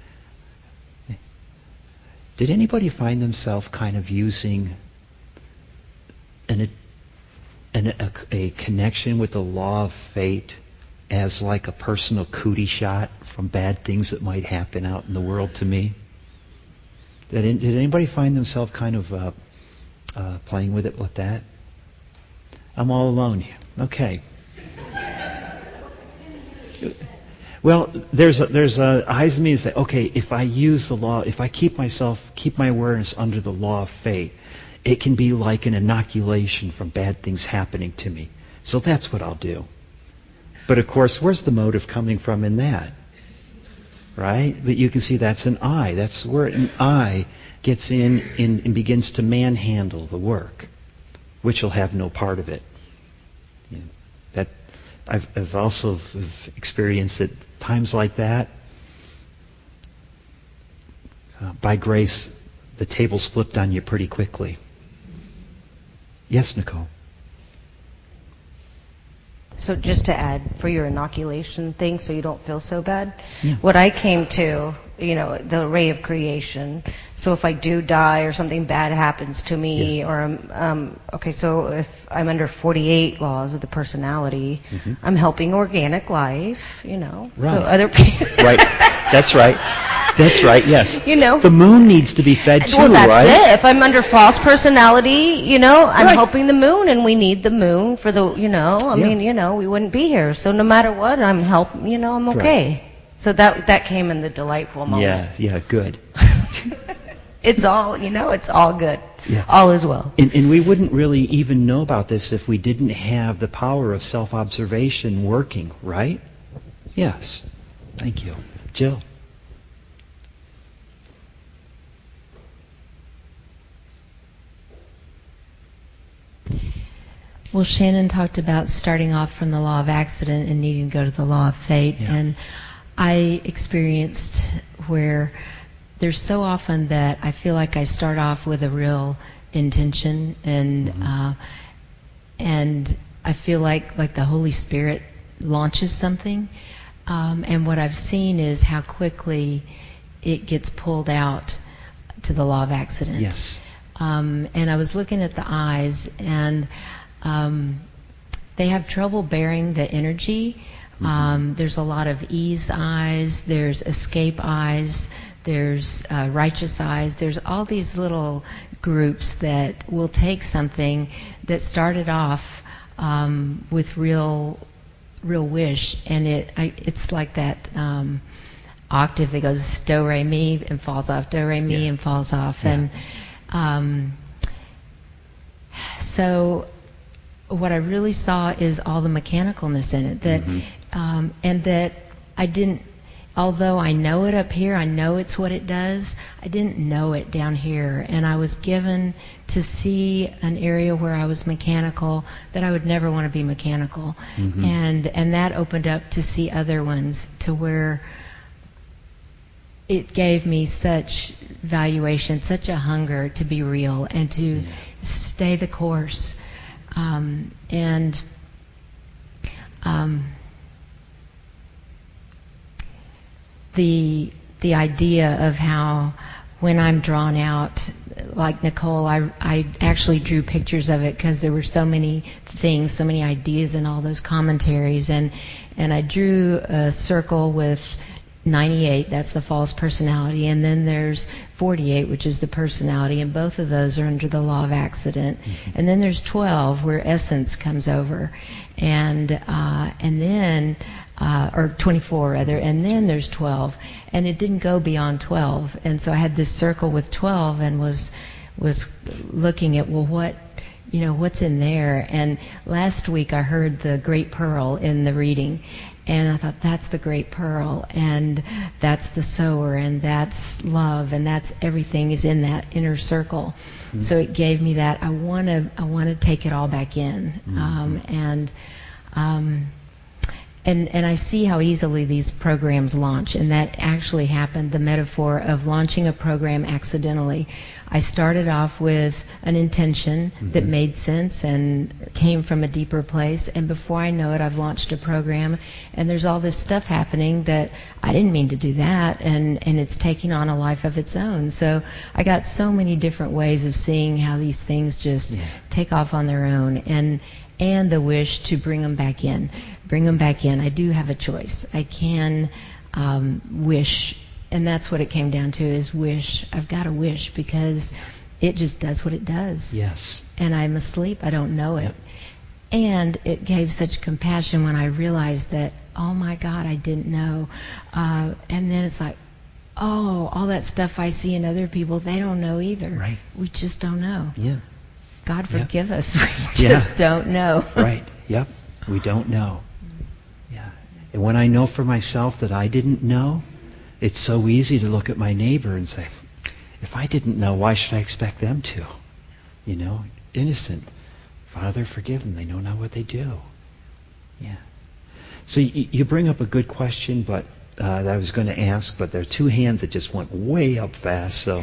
Did anybody find themselves kind of using an a connection with the law of fate as like a personal cootie shot from bad things that might happen out in the world to me? Did anybody find themselves kind of playing with it like that? I'm all alone here. Okay. Well, there's eyes in me that say, okay, if I use the law, if I keep my awareness under the law of fate, it can be like an inoculation from bad things happening to me. So that's what I'll do. But of course, where's the motive coming from in that? Right? But you can see that's an I. That's where an I gets in and begins to manhandle the work, which will have no part of it. You know, that I've also experienced that times like that, by grace, the table's flipped on you pretty quickly. Yes, Nicole. So just to add, for your inoculation thing, so you don't feel so bad, Yeah. what I came to, the ray of creation. So if I do die or something bad happens to me, Yes. or so if I'm under 48 laws of the personality, Mm-hmm. I'm helping organic life, Right. So other people. Right. That's right. That's right, yes. The moon needs to be fed too, well, that's right? it. If I'm under false personality, I'm Right. helping the moon, and we need the moon for the, we wouldn't be here. So no matter what, I'm I'm okay. Right. So that came in the delightful moment. Yeah, good. It's all, it's all good. Yeah. All is well. And we wouldn't really even know about this if we didn't have the power of self-observation working, right? Yes. Thank you. Jill. Well, Shannon talked about starting off from the law of accident and needing to go to the law of fate. Yeah. And I experienced where there's so often that I feel like I start off with a real intention, and and I feel like the Holy Spirit launches something. And what I've seen is how quickly it gets pulled out to the law of accident. Yes. And I was looking at the eyes, and they have trouble bearing the energy. There's a lot of ease eyes, there's escape eyes, there's righteous eyes. There's all these little groups that will take something that started off with real wish, and it's like that octave that goes do re mi and falls off, do re mi and falls off, and so what I really saw is all the mechanicalness in it, that and that I didn't, although I know it up here, I know it's what it does, I didn't know it down here. And I was given to see an area where I was mechanical, that I would never want to be mechanical. And that opened up to see other ones, to where it gave me such valuation, such a hunger to be real and to stay the course. The idea of how when I'm drawn out, like Nicole, I actually drew pictures of it because there were so many things, so many ideas in all those commentaries, and I drew a circle with 98, that's the false personality, and then there's 48, which is the personality, and both of those are under the law of accident. And then there's 12, where essence comes over, and then or 24 rather, and then there's 12, and it didn't go beyond 12. And so I had this circle with 12 and was looking at, well, what's in there? And last week I heard the Great Pearl in the reading, and I thought, that's the Great Pearl, and that's the sower, and that's love, and that's everything is in that inner circle. So it gave me that. I want to take it all back in, And I see how easily these programs launch, and that actually happened, the metaphor of launching a program accidentally. I started off with an intention that made sense and came from a deeper place, and before I know it, I've launched a program, and there's all this stuff happening that I didn't mean to do that, and it's taking on a life of its own. So I got so many different ways of seeing how these things just take off on their own, and the wish to bring them back in. Bring them back in. I do have a choice. I can wish, and that's what it came down to, is wish. I've got to wish because it just does what it does. Yes. And I'm asleep. I don't know it. Yep. And it gave such compassion when I realized that, oh my God, I didn't know. And then it's like, oh, all that stuff I see in other people, they don't know either. Right. We just don't know. Yeah. God forgive us. We just don't know. Right. Yep. We don't know. Yeah. And when I know for myself that I didn't know, it's so easy to look at my neighbor and say, if I didn't know, why should I expect them to? You know, innocent. Father, forgive them. They know not what they do. Yeah. So you bring up a good question, but that I was going to ask, but there are two hands that just went way up fast. So,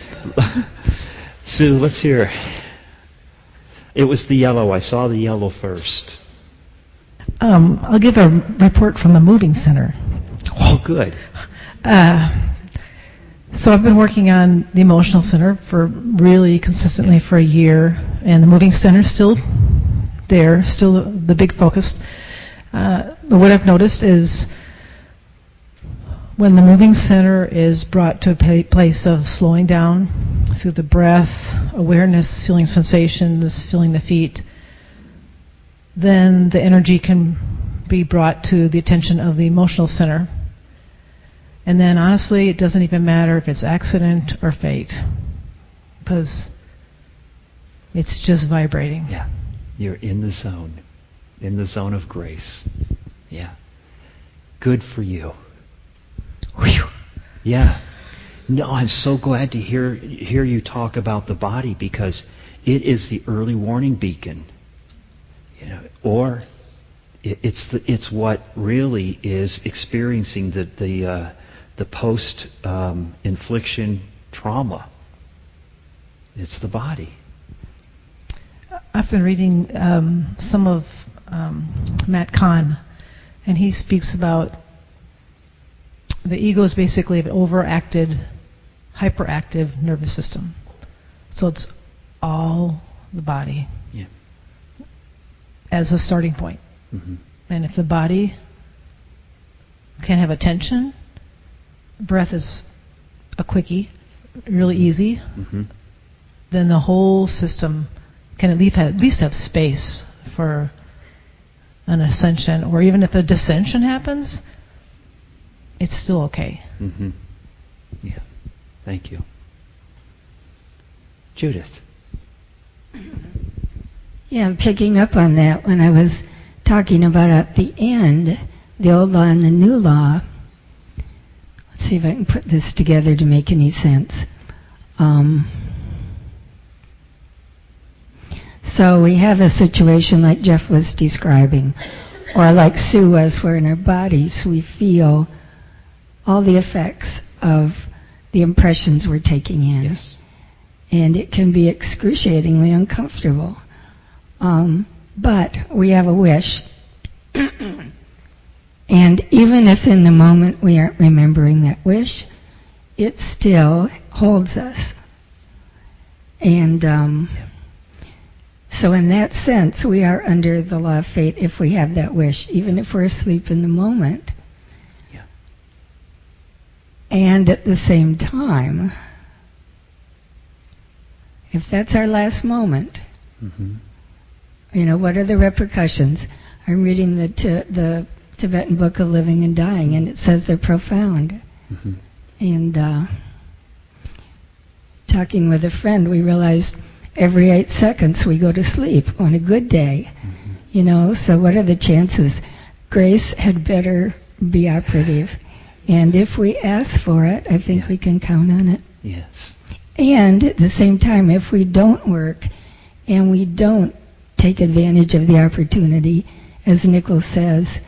Sue, let's hear. It was the yellow. I saw the yellow first. I'll give a report from the moving center. Oh, good. So I've been working on the emotional center for really consistently for a year, and the moving center is still there, still the big focus. What I've noticed is when the moving center is brought to a place of slowing down through the breath, awareness, feeling sensations, feeling the feet, then the energy can be brought to the attention of the emotional center. And then honestly, it doesn't even matter if it's accident or fate, because it's just vibrating. Yeah. You're in the zone of grace. Yeah. Good for you. Whew. Yeah. No, I'm so glad to hear you talk about the body, because it is the early warning beacon. You know, or it's what really is experiencing the post infliction trauma. It's the body. I've been reading some of Matt Kahn, and he speaks about the ego is basically an overacted, hyperactive nervous system. So it's all the body as a starting point. Mm-hmm. And if the body can have attention, breath is a quickie, really easy, then the whole system can at least have space for an ascension, or even if a descension happens, it's still okay. Mm-hmm. Yeah. Thank you. Judith. Yeah, I'm picking up on that when I was talking about at the end, the old law and the new law. Let's see if I can put this together to make any sense. So we have a situation like Jeff was describing, or like Sue was, where in our bodies we feel all the effects of the impressions we're taking in. Yes. And it can be excruciatingly uncomfortable. But we have a wish. And even if in the moment we aren't remembering that wish, it still holds us. And so in that sense, we are under the law of fate if we have that wish, even if we're asleep in the moment. Yeah. And at the same time, if that's our last moment, you know, what are the repercussions? I'm reading the Tibetan Book of Living and Dying, and it says they're profound. And talking with a friend, we realized every 8 seconds we go to sleep on a good day. You know, so what are the chances? Grace had better be operative. And if we ask for it, I think we can count on it. Yes. And at the same time, if we don't work and we don't take advantage of the opportunity, as Nichols says,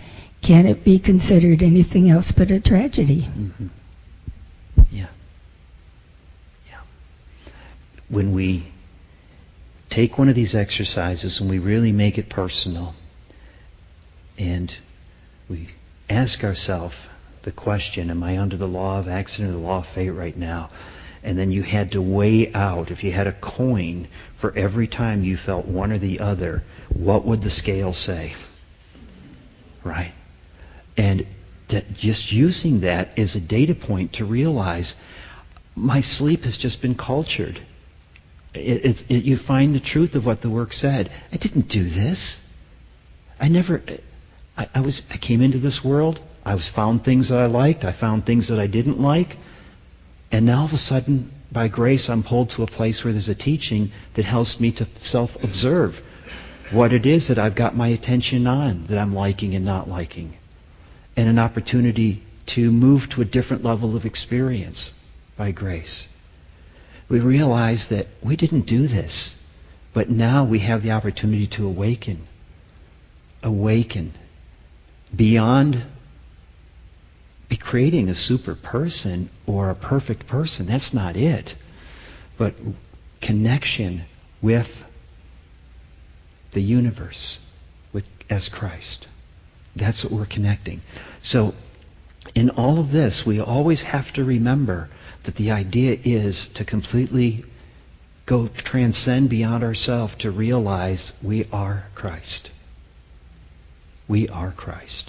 can it be considered anything else but a tragedy? Mm-hmm. Yeah. Yeah. When we take one of these exercises and we really make it personal, and we ask ourselves the question, am I under the law of accident or the law of fate right now? And then you had to weigh out, if you had a coin for every time you felt one or the other, what would the scale say? Right? And just using that as a data point to realize my sleep has just been cultured. You find the truth of what the work said. I didn't do this. I came into this world. I found things that I liked. I found things that I didn't like. And now all of a sudden, by grace, I'm pulled to a place where there's a teaching that helps me to self-observe what it is that I've got my attention on, that I'm liking and not liking. And an opportunity to move to a different level of experience by grace. We realize that we didn't do this, but now we have the opportunity to awaken. Awaken. Beyond be creating a super person or a perfect person. That's not it. But connection with the universe, as Christ. That's what we're connecting. So in all of this, we always have to remember that the idea is to completely transcend beyond ourselves to realize we are Christ. We are Christ.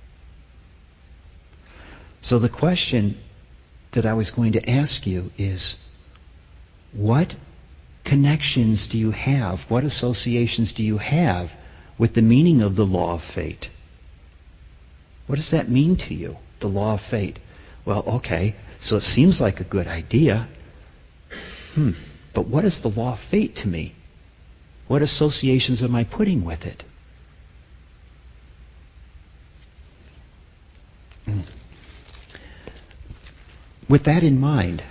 So the question that I was going to ask you is, what connections do you have? What associations do you have with the meaning of the law of fate? What does that mean to you, the law of fate? Well, okay, so it seems like a good idea. But what is the law of fate to me? What associations am I putting with it? With that in mind,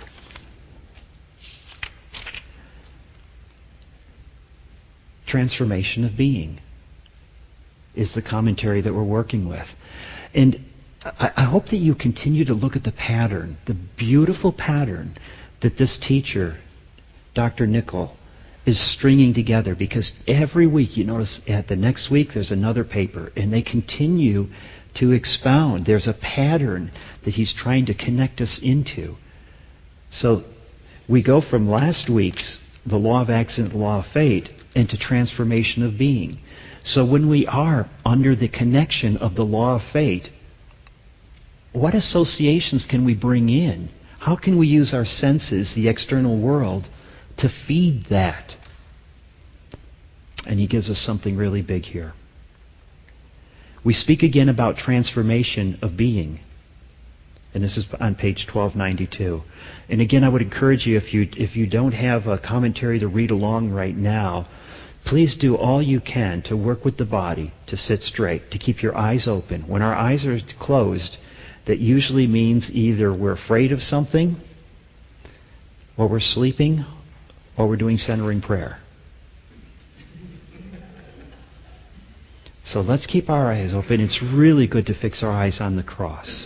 transformation of being is the commentary that we're working with. And I hope that you continue to look at the pattern, the beautiful pattern that this teacher, Dr. Nickel, is stringing together, because every week, you notice at the next week there's another paper, and they continue to expound. There's a pattern that he's trying to connect us into. So we go from last week's the law of accident, the law of fate, into transformation of being. So when we are under the connection of the law of fate, what associations can we bring in? How can we use our senses, the external world, to feed that? And he gives us something really big here. We speak again about transformation of being. And this is on page 1292. And again, I would encourage you, if you don't have a commentary to read along right now, please do all you can to work with the body, to sit straight, to keep your eyes open. When our eyes are closed, that usually means either we're afraid of something, or we're sleeping, or we're doing centering prayer. So let's keep our eyes open. It's really good to fix our eyes on the cross.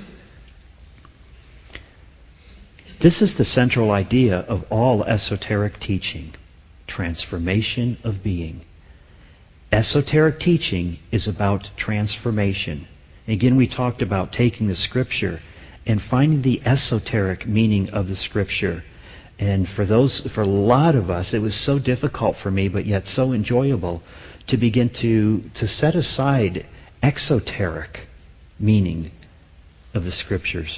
This is the central idea of all esoteric teaching, transformation of being. Esoteric teaching is about transformation. Again, we talked about taking the Scripture and finding the esoteric meaning of the Scripture. And for a lot of us, it was so difficult for me, but yet so enjoyable to begin to set aside exoteric meaning of the Scriptures.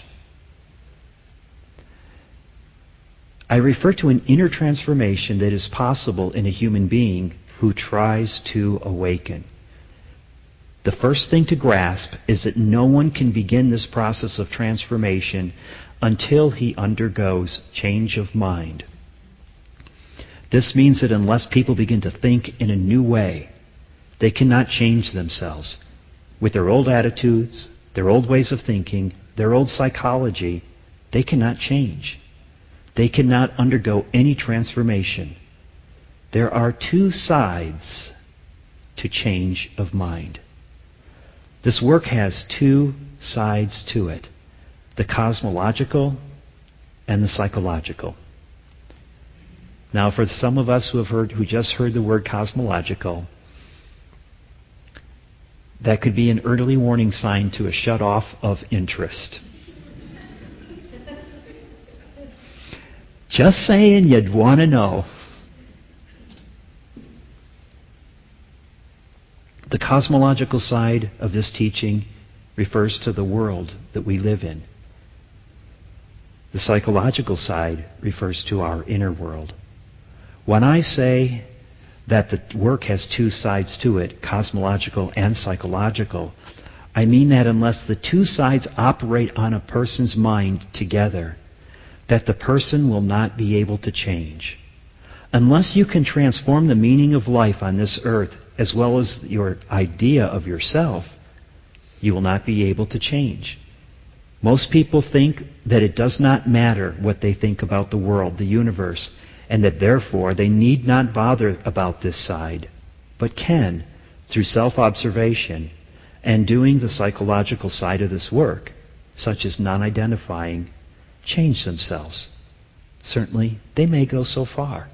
I refer to an inner transformation that is possible in a human being who tries to awaken. The first thing to grasp is that no one can begin this process of transformation until he undergoes change of mind. This means that unless people begin to think in a new way, they cannot change themselves. With their old attitudes, their old ways of thinking, their old psychology, they cannot change. They cannot undergo any transformation. There are two sides to change of mind. This work has two sides to it, the cosmological and the psychological. Now, for some of us who just heard the word cosmological, that could be an early warning sign to a shut-off of interest. Just saying, you'd want to know. The cosmological side of this teaching refers to the world that we live in. The psychological side refers to our inner world. When I say that the work has two sides to it, cosmological and psychological, I mean that unless the two sides operate on a person's mind together, that the person will not be able to change. Unless you can transform the meaning of life on this earth as well as your idea of yourself, you will not be able to change. Most people think that it does not matter what they think about the world, the universe, and that therefore they need not bother about this side, but can, through self-observation and doing the psychological side of this work, such as non-identifying, change themselves. Certainly, they may go so far.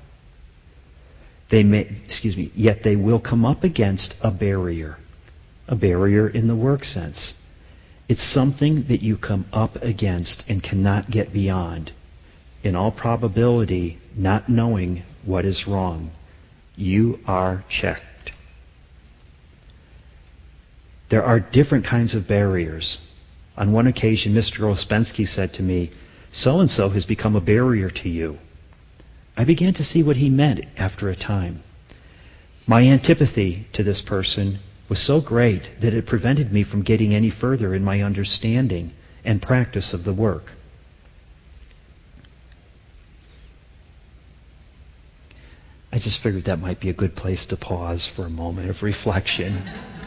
Yet they will come up against a barrier in the work sense. It's something that you come up against and cannot get beyond. In all probability, not knowing what is wrong. You are checked. There are different kinds of barriers. On one occasion, Mr. Ouspensky said to me, "So-and-so has become a barrier to you." I began to see what he meant after a time. My antipathy to this person was so great that it prevented me from getting any further in my understanding and practice of the work. I just figured that might be a good place to pause for a moment of reflection.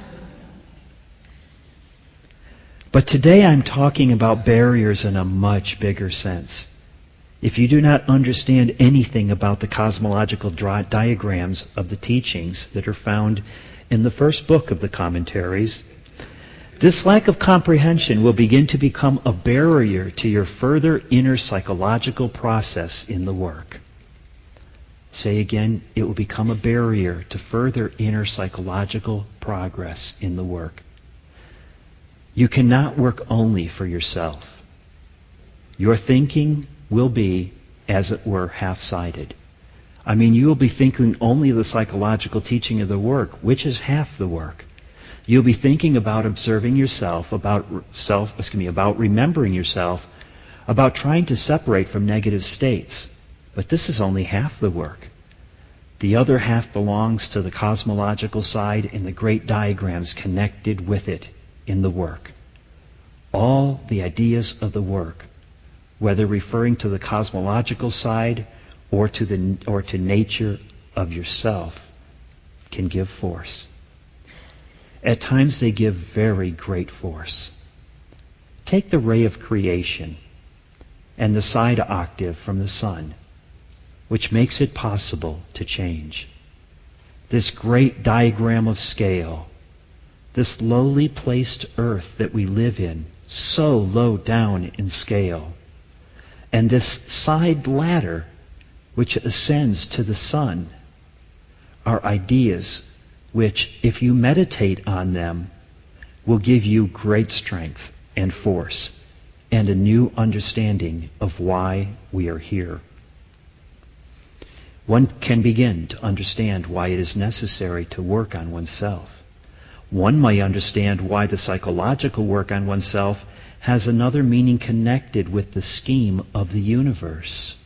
But today I'm talking about barriers in a much bigger sense. If you do not understand anything about the cosmological diagrams of the teachings that are found in the first book of the commentaries, this lack of comprehension will begin to become a barrier to your further inner psychological process in the work. Say again, it will become a barrier to further inner psychological progress in the work. You cannot work only for yourself. Your thinking will be, as it were, half-sided. I mean, you will be thinking only of the psychological teaching of the work, which is half the work. You'll be thinking about observing yourself, about remembering yourself, about trying to separate from negative states. But this is only half the work. The other half belongs to the cosmological side and the great diagrams connected with it in the work. All the ideas of the work, whether referring to the cosmological side or to nature of yourself, can give force. At times they give very great force. Take the ray of creation and the side octave from the sun, which makes it possible to change. This great diagram of scale, this lowly placed earth that we live in, so low down in scale, and this side ladder which ascends to the sun, are ideas which, if you meditate on them, will give you great strength and force and a new understanding of why we are here. One can begin to understand why it is necessary to work on oneself. One might understand why the psychological work on oneself has another meaning connected with the scheme of the universe.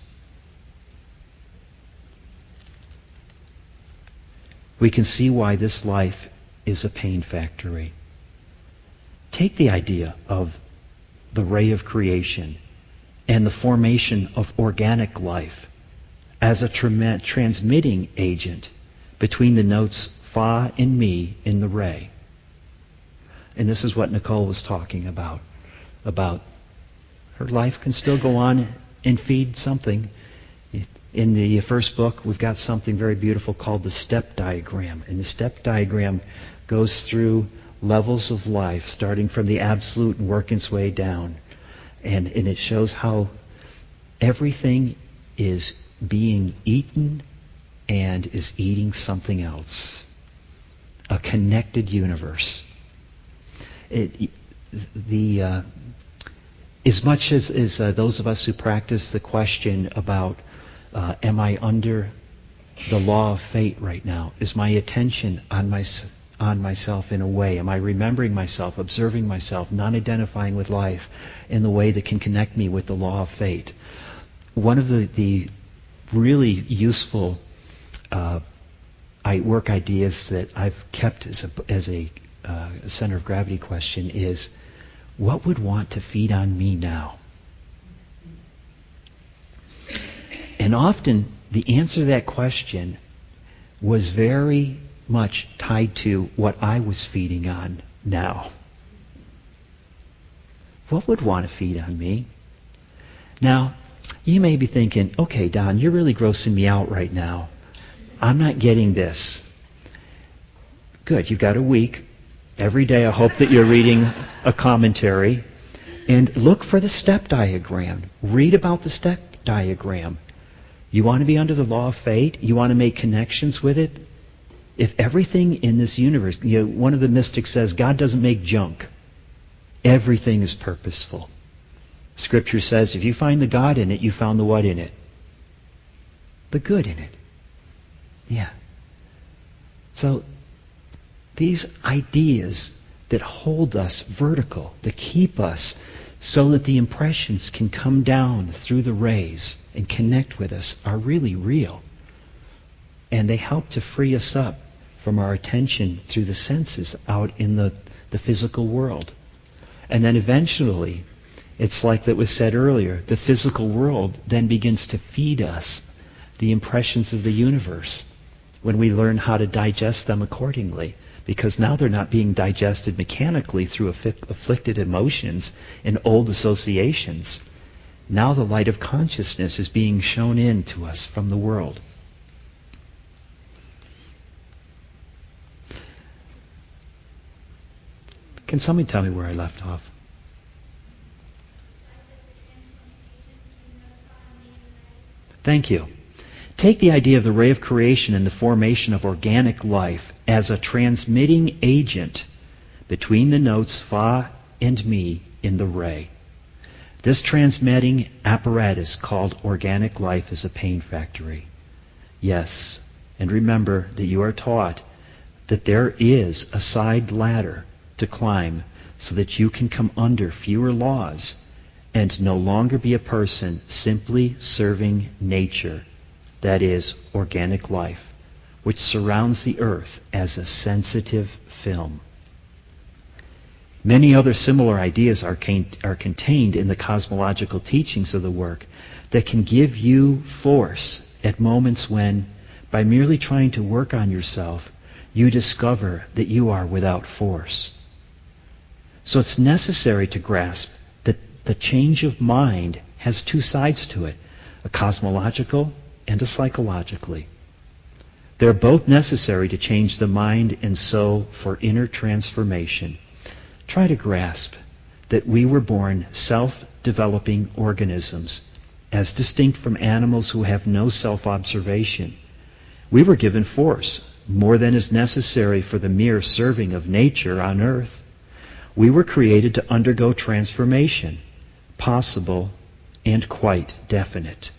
We can see why this life is a pain factory. Take the idea of the ray of creation and the formation of organic life as a transmitting agent between the notes Fa and Mi in the ray. And this is what Nicole was talking about her life can still go on and feed something. In the first book, we've got something very beautiful called the step diagram. And the step diagram goes through levels of life, starting from the absolute and working its way down. And it shows how everything is being eaten and is eating something else. A connected universe. As much as those of us who practice the question about am I under the law of fate right now? Is my attention on myself in a way? Am I remembering myself, observing myself, not identifying with life in the way that can connect me with the law of fate? One of the really useful work ideas that I've kept as a center of gravity question is, what would want to feed on me now? And often the answer to that question was very much tied to what I was feeding on now. What would want to feed on me? Now, you may be thinking, okay, Don, you're really grossing me out right now. I'm not getting this. Good, you've got a week. Every day I hope that you're reading a commentary. And look for the step diagram. Read about the step diagram. You want to be under the law of fate? You want to make connections with it? If everything in this universe, one of the mystics says, God doesn't make junk. Everything is purposeful. Scripture says, if you find the God in it, you found the what in it? The good in it. Yeah. So, these ideas that hold us vertical, that keep us so that the impressions can come down through the rays and connect with us, are really real. And they help to free us up from our attention through the senses out in the physical world. And then eventually, it's like that was said earlier, the physical world then begins to feed us the impressions of the universe when we learn how to digest them accordingly. Because now they're not being digested mechanically through afflicted emotions and old associations. Now the light of consciousness is being shown in to us from the world. Can somebody tell me where I left off? Thank you. Take the idea of the ray of creation and the formation of organic life as a transmitting agent between the notes Fa and Mi in the ray. This transmitting apparatus called organic life is a pain factory. Yes, and remember that you are taught that there is a side ladder to climb so that you can come under fewer laws and no longer be a person simply serving nature. That is, organic life, which surrounds the earth as a sensitive film. Many other similar ideas are contained in the cosmological teachings of the work that can give you force at moments when, by merely trying to work on yourself, you discover that you are without force. So it's necessary to grasp that the change of mind has two sides to it, a cosmological and a psychologically. They're both necessary to change the mind and soul for inner transformation. Try to grasp that we were born self-developing organisms, as distinct from animals who have no self-observation. We were given force, more than is necessary for the mere serving of nature on earth. We were created to undergo transformation, possible and quite definite.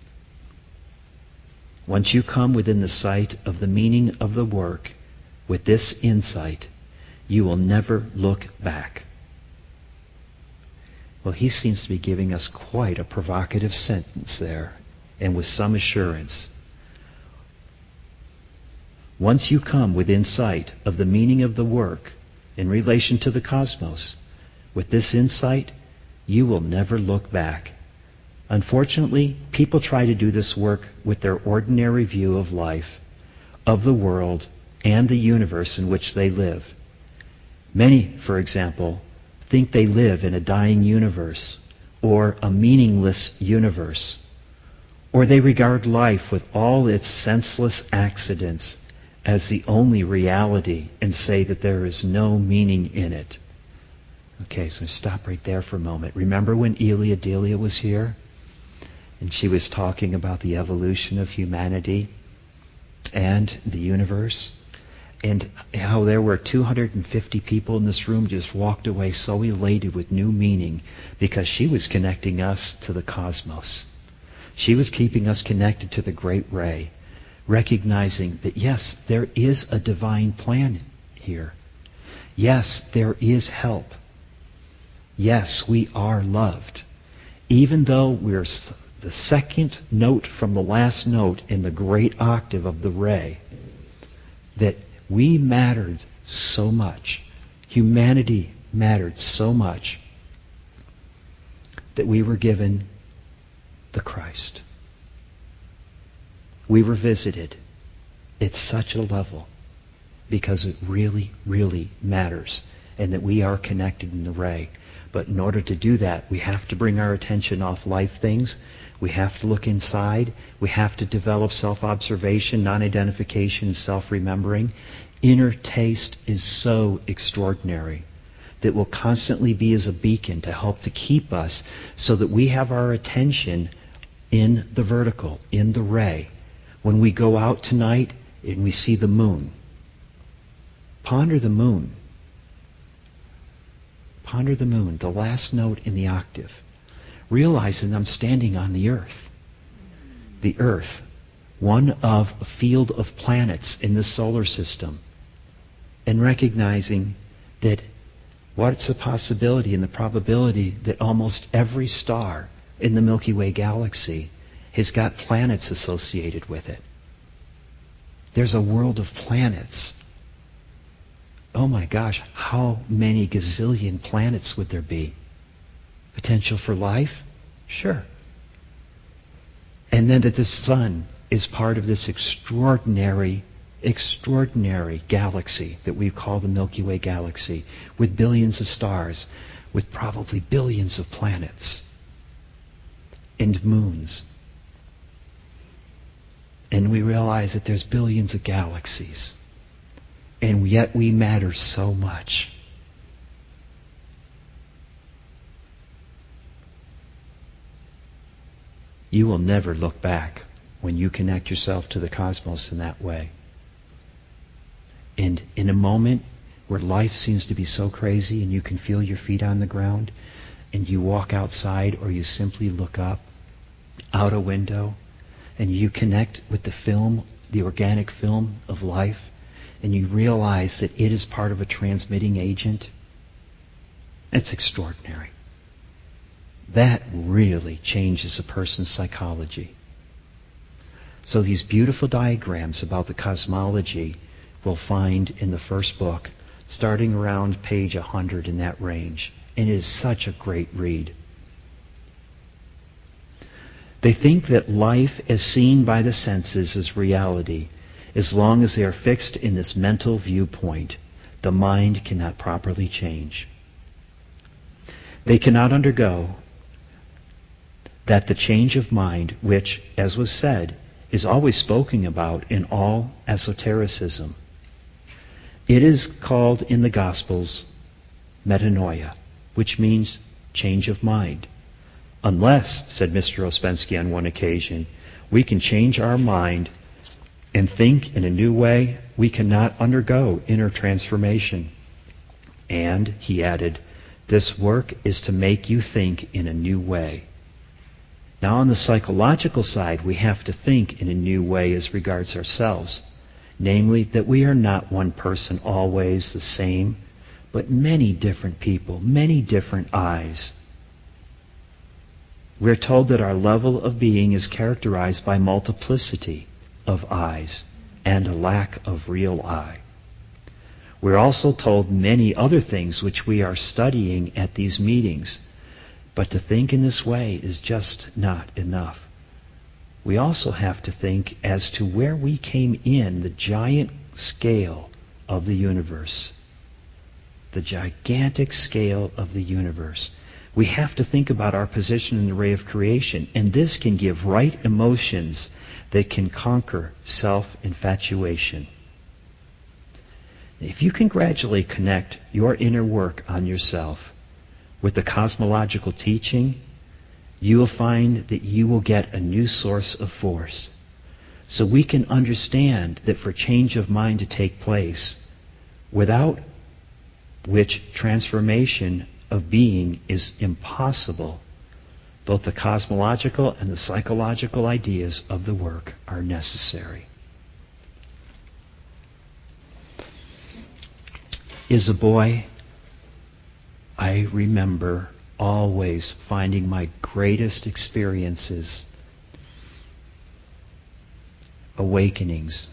Once you come within the sight of the meaning of the work with this insight, you will never look back. Well, he seems to be giving us quite a provocative sentence there, and with some assurance. Once you come within sight of the meaning of the work in relation to the cosmos, with this insight, you will never look back. Unfortunately, people try to do this work with their ordinary view of life, of the world, and the universe in which they live. Many, for example, think they live in a dying universe or a meaningless universe, or they regard life with all its senseless accidents as the only reality and say that there is no meaning in it. Okay, so stop right there for a moment. Remember when Elia Delia was here? And she was talking about the evolution of humanity and the universe, and how there were 250 people in this room just walked away so elated with new meaning because she was connecting us to the cosmos. She was keeping us connected to the great ray, recognizing that yes, there is a divine plan here. Yes, there is help. Yes, we are loved. Even though we're the second note from the last note in the great octave of the ray, that we mattered so much. Humanity mattered so much that we were given the Christ. We were visited at such a level because it really, really matters, and that we are connected in the ray. But in order to do that, we have to bring our attention off life things. We have to look inside. We have to develop self-observation, non-identification, and self-remembering. Inner taste is so extraordinary that will constantly be as a beacon to help to keep us so that we have our attention in the vertical, in the ray. When we go out tonight and we see the moon, ponder the moon. Ponder the moon, the last note in the octave. Realizing I'm standing on the earth. The earth, one of a field of planets in the solar system. And recognizing that what's the possibility and the probability that almost every star in the Milky Way galaxy has got planets associated with it. There's a world of planets. Oh my gosh, how many gazillion planets would there be? Potential for life? Sure. And then that the sun is part of this extraordinary galaxy that we call the Milky Way galaxy, with billions of stars, with probably billions of planets and moons. And we realize that there's billions of galaxies. And yet we matter so much. You will never look back when you connect yourself to the cosmos in that way. And in a moment where life seems to be so crazy and you can feel your feet on the ground, and you walk outside or you simply look up out a window and you connect with the film, the organic film of life, and you realize that it is part of a transmitting agent, it's extraordinary. That really changes a person's psychology. So these beautiful diagrams about the cosmology we'll find in the first book, starting around page 100 in that range. And it is such a great read. They think that life as seen by the senses is reality. As long as they are fixed in this mental viewpoint, the mind cannot properly change. They cannot undergo that the change of mind, which, as was said, is always spoken about in all esotericism. It is called in the Gospels metanoia, which means change of mind. Unless, said Mr. Ouspensky on one occasion, we can change our mind and think in a new way, we cannot undergo inner transformation. And, he added, this work is to make you think in a new way. Now, on the psychological side, we have to think in a new way as regards ourselves. Namely, that we are not one person always the same, but many different people, many different eyes. We're told that our level of being is characterized by multiplicity of eyes and a lack of real eye. We're also told many other things which we are studying at these meetings, but to think in this way is just not enough. We also have to think as to where we came in the giant scale of the universe. The gigantic scale of the universe. We have to think about our position in the ray of creation, and this can give right emotions that can conquer self-infatuation. If you can gradually connect your inner work on yourself with the cosmological teaching, you will find that you will get a new source of force. So we can understand that for change of mind to take place, without which transformation of being is impossible, both the cosmological and the psychological ideas of the work are necessary. As a boy, I remember always finding my greatest experiences, awakenings,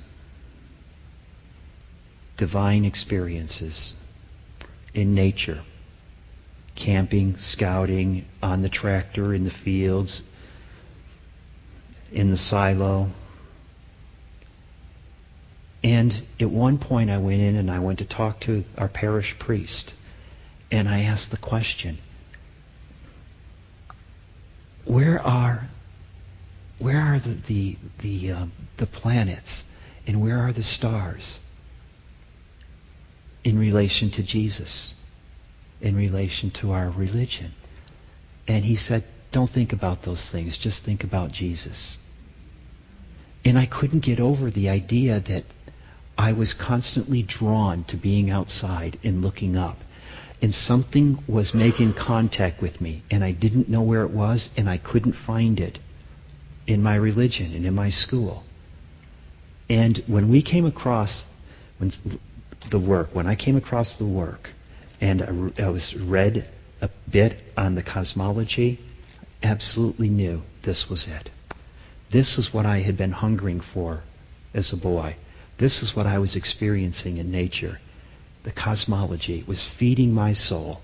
divine experiences in nature, camping, scouting, on the tractor, in the fields, in the silo. And at one point I went in and I went to talk to our parish priest, and I asked the question, where are the planets, and where are the stars in relation to Jesus, in relation to our religion? And he said, don't think about those things, just think about Jesus. And I couldn't get over the idea that I was constantly drawn to being outside and looking up. And something was making contact with me, and I didn't know where it was, and I couldn't find it in my religion and in my school. And when I came across the work, and I was read a bit on the cosmology, absolutely knew this was it. This is what I had been hungering for as a boy. This is what I was experiencing in nature. The cosmology was feeding my soul.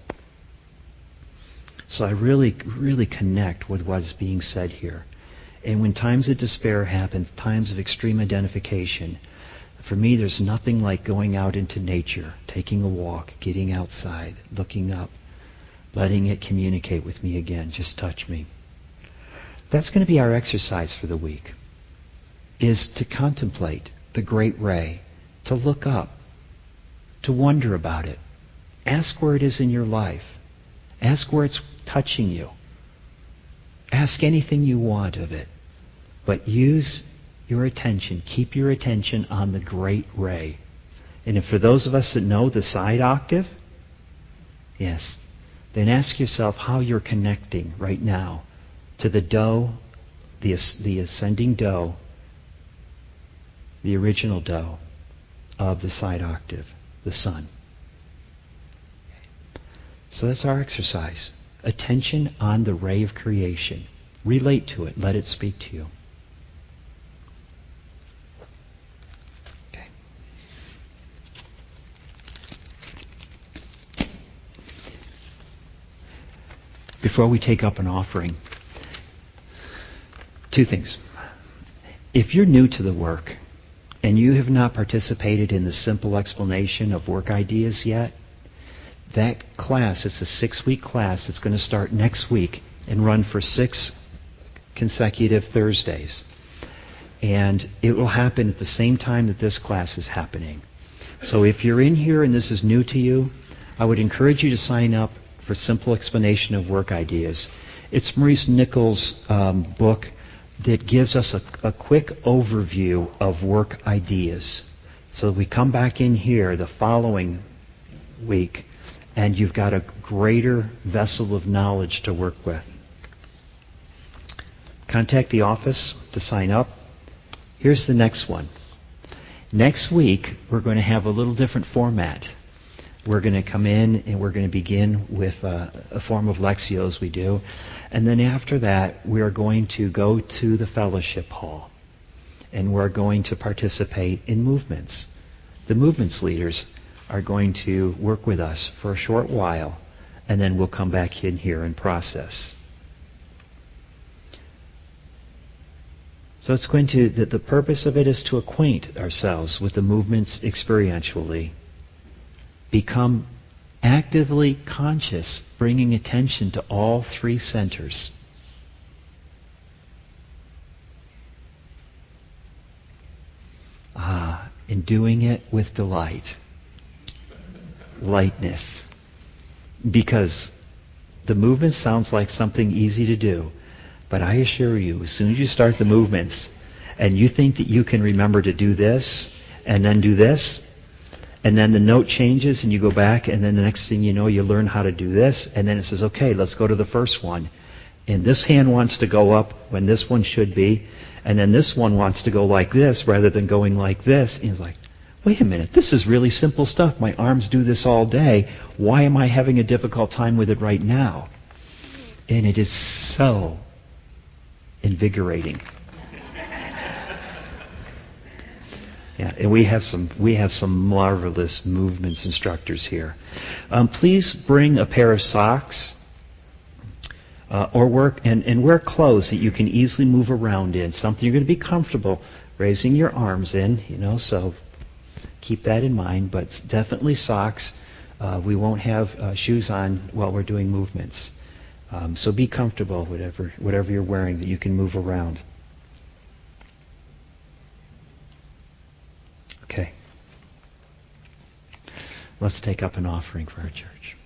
So I really, really connect with what is being said here. And when times of despair happen, times of extreme identification, for me there's nothing like going out into nature, taking a walk, getting outside, looking up, letting it communicate with me again, just touch me. That's going to be our exercise for the week, is to contemplate the great ray, to look up, to wonder about it. Ask where it is in your life. Ask where it's touching you. Ask anything you want of it. But use your attention, keep your attention on the great ray. And if for those of us that know the side octave, yes, then ask yourself how you're connecting right now to the do, the ascending do, the original do of the side octave, the sun. So that's our exercise. Attention on the ray of creation. Relate to it. Let it speak to you. Okay. Before we take up an offering, two things. If you're new to the work and you have not participated in the simple explanation of work ideas yet, that class, it's a 6-week class. It's going to start next week and run for 6 consecutive Thursdays. And it will happen at the same time that this class is happening. So if you're in here and this is new to you, I would encourage you to sign up for Simple Explanation of Work Ideas. It's Maurice Nichols' book that gives us a quick overview of work ideas. So we come back in here the following week, and you've got a greater vessel of knowledge to work with. Contact the office to sign up. Here's the next one. Next week, we're going to have a little different format. We're going to come in and we're going to begin with a form of Lectio we do. And then after that, we are going to go to the fellowship hall. And we're going to participate in movements. The movements leaders are going to work with us for a short while, and then we'll come back in here and process. So it's going to, the purpose of it is to acquaint ourselves with the movements experientially, become actively conscious, bringing attention to all 3 centers. And doing it with delight. lightness. Because the movement sounds like something easy to do, but I assure you, as soon as you start the movements and you think that you can remember to do this and then do this, and then the note changes and you go back, and then the next thing you know, you learn how to do this, and then it says, okay, let's go to the first one. And this hand wants to go up when this one should be, and then this one wants to go like this rather than going like this. And it's like, wait a minute, this is really simple stuff. My arms do this all day. Why am I having a difficult time with it right now? And it is so invigorating. Yeah, and we have some marvelous movements instructors here. Please bring a pair of socks, or wear clothes that you can easily move around in. Something you're going to be comfortable raising your arms in. So keep that in mind. But definitely socks. We won't have shoes on while we're doing movements. So be comfortable, whatever you're wearing, that you can move around. Okay. Let's take up an offering for our church.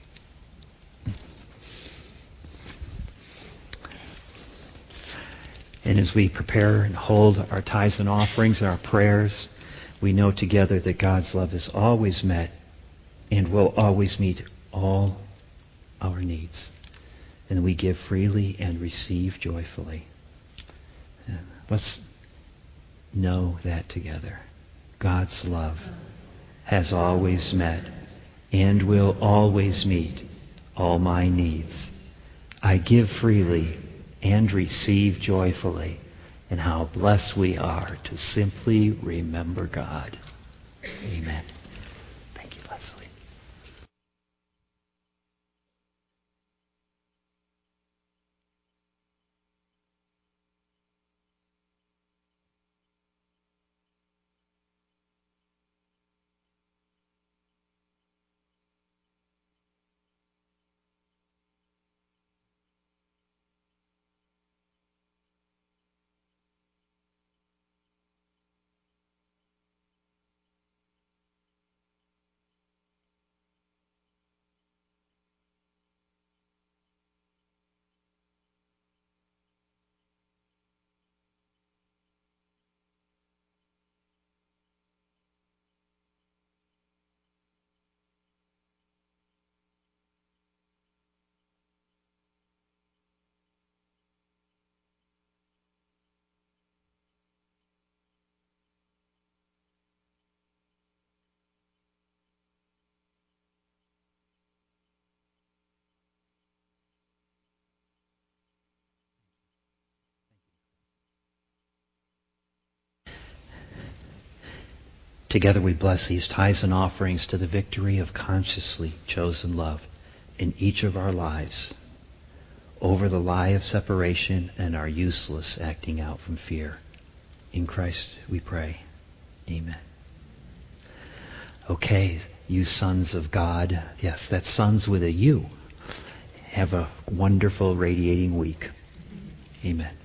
And as we prepare and hold our tithes and offerings and our prayers, we know together that God's love is always met and will always meet all our needs. And we give freely and receive joyfully. Let's know that together. God's love has always met and will always meet all my needs. I give freely and receive joyfully. And how blessed we are to simply remember God. Amen. Thank you, Leslie. Together we bless these tithes and offerings to the victory of consciously chosen love in each of our lives over the lie of separation and our useless acting out from fear. In Christ we pray. Amen. Okay, you sons of God. Yes, that's sons with a U. Have a wonderful, radiating week. Amen.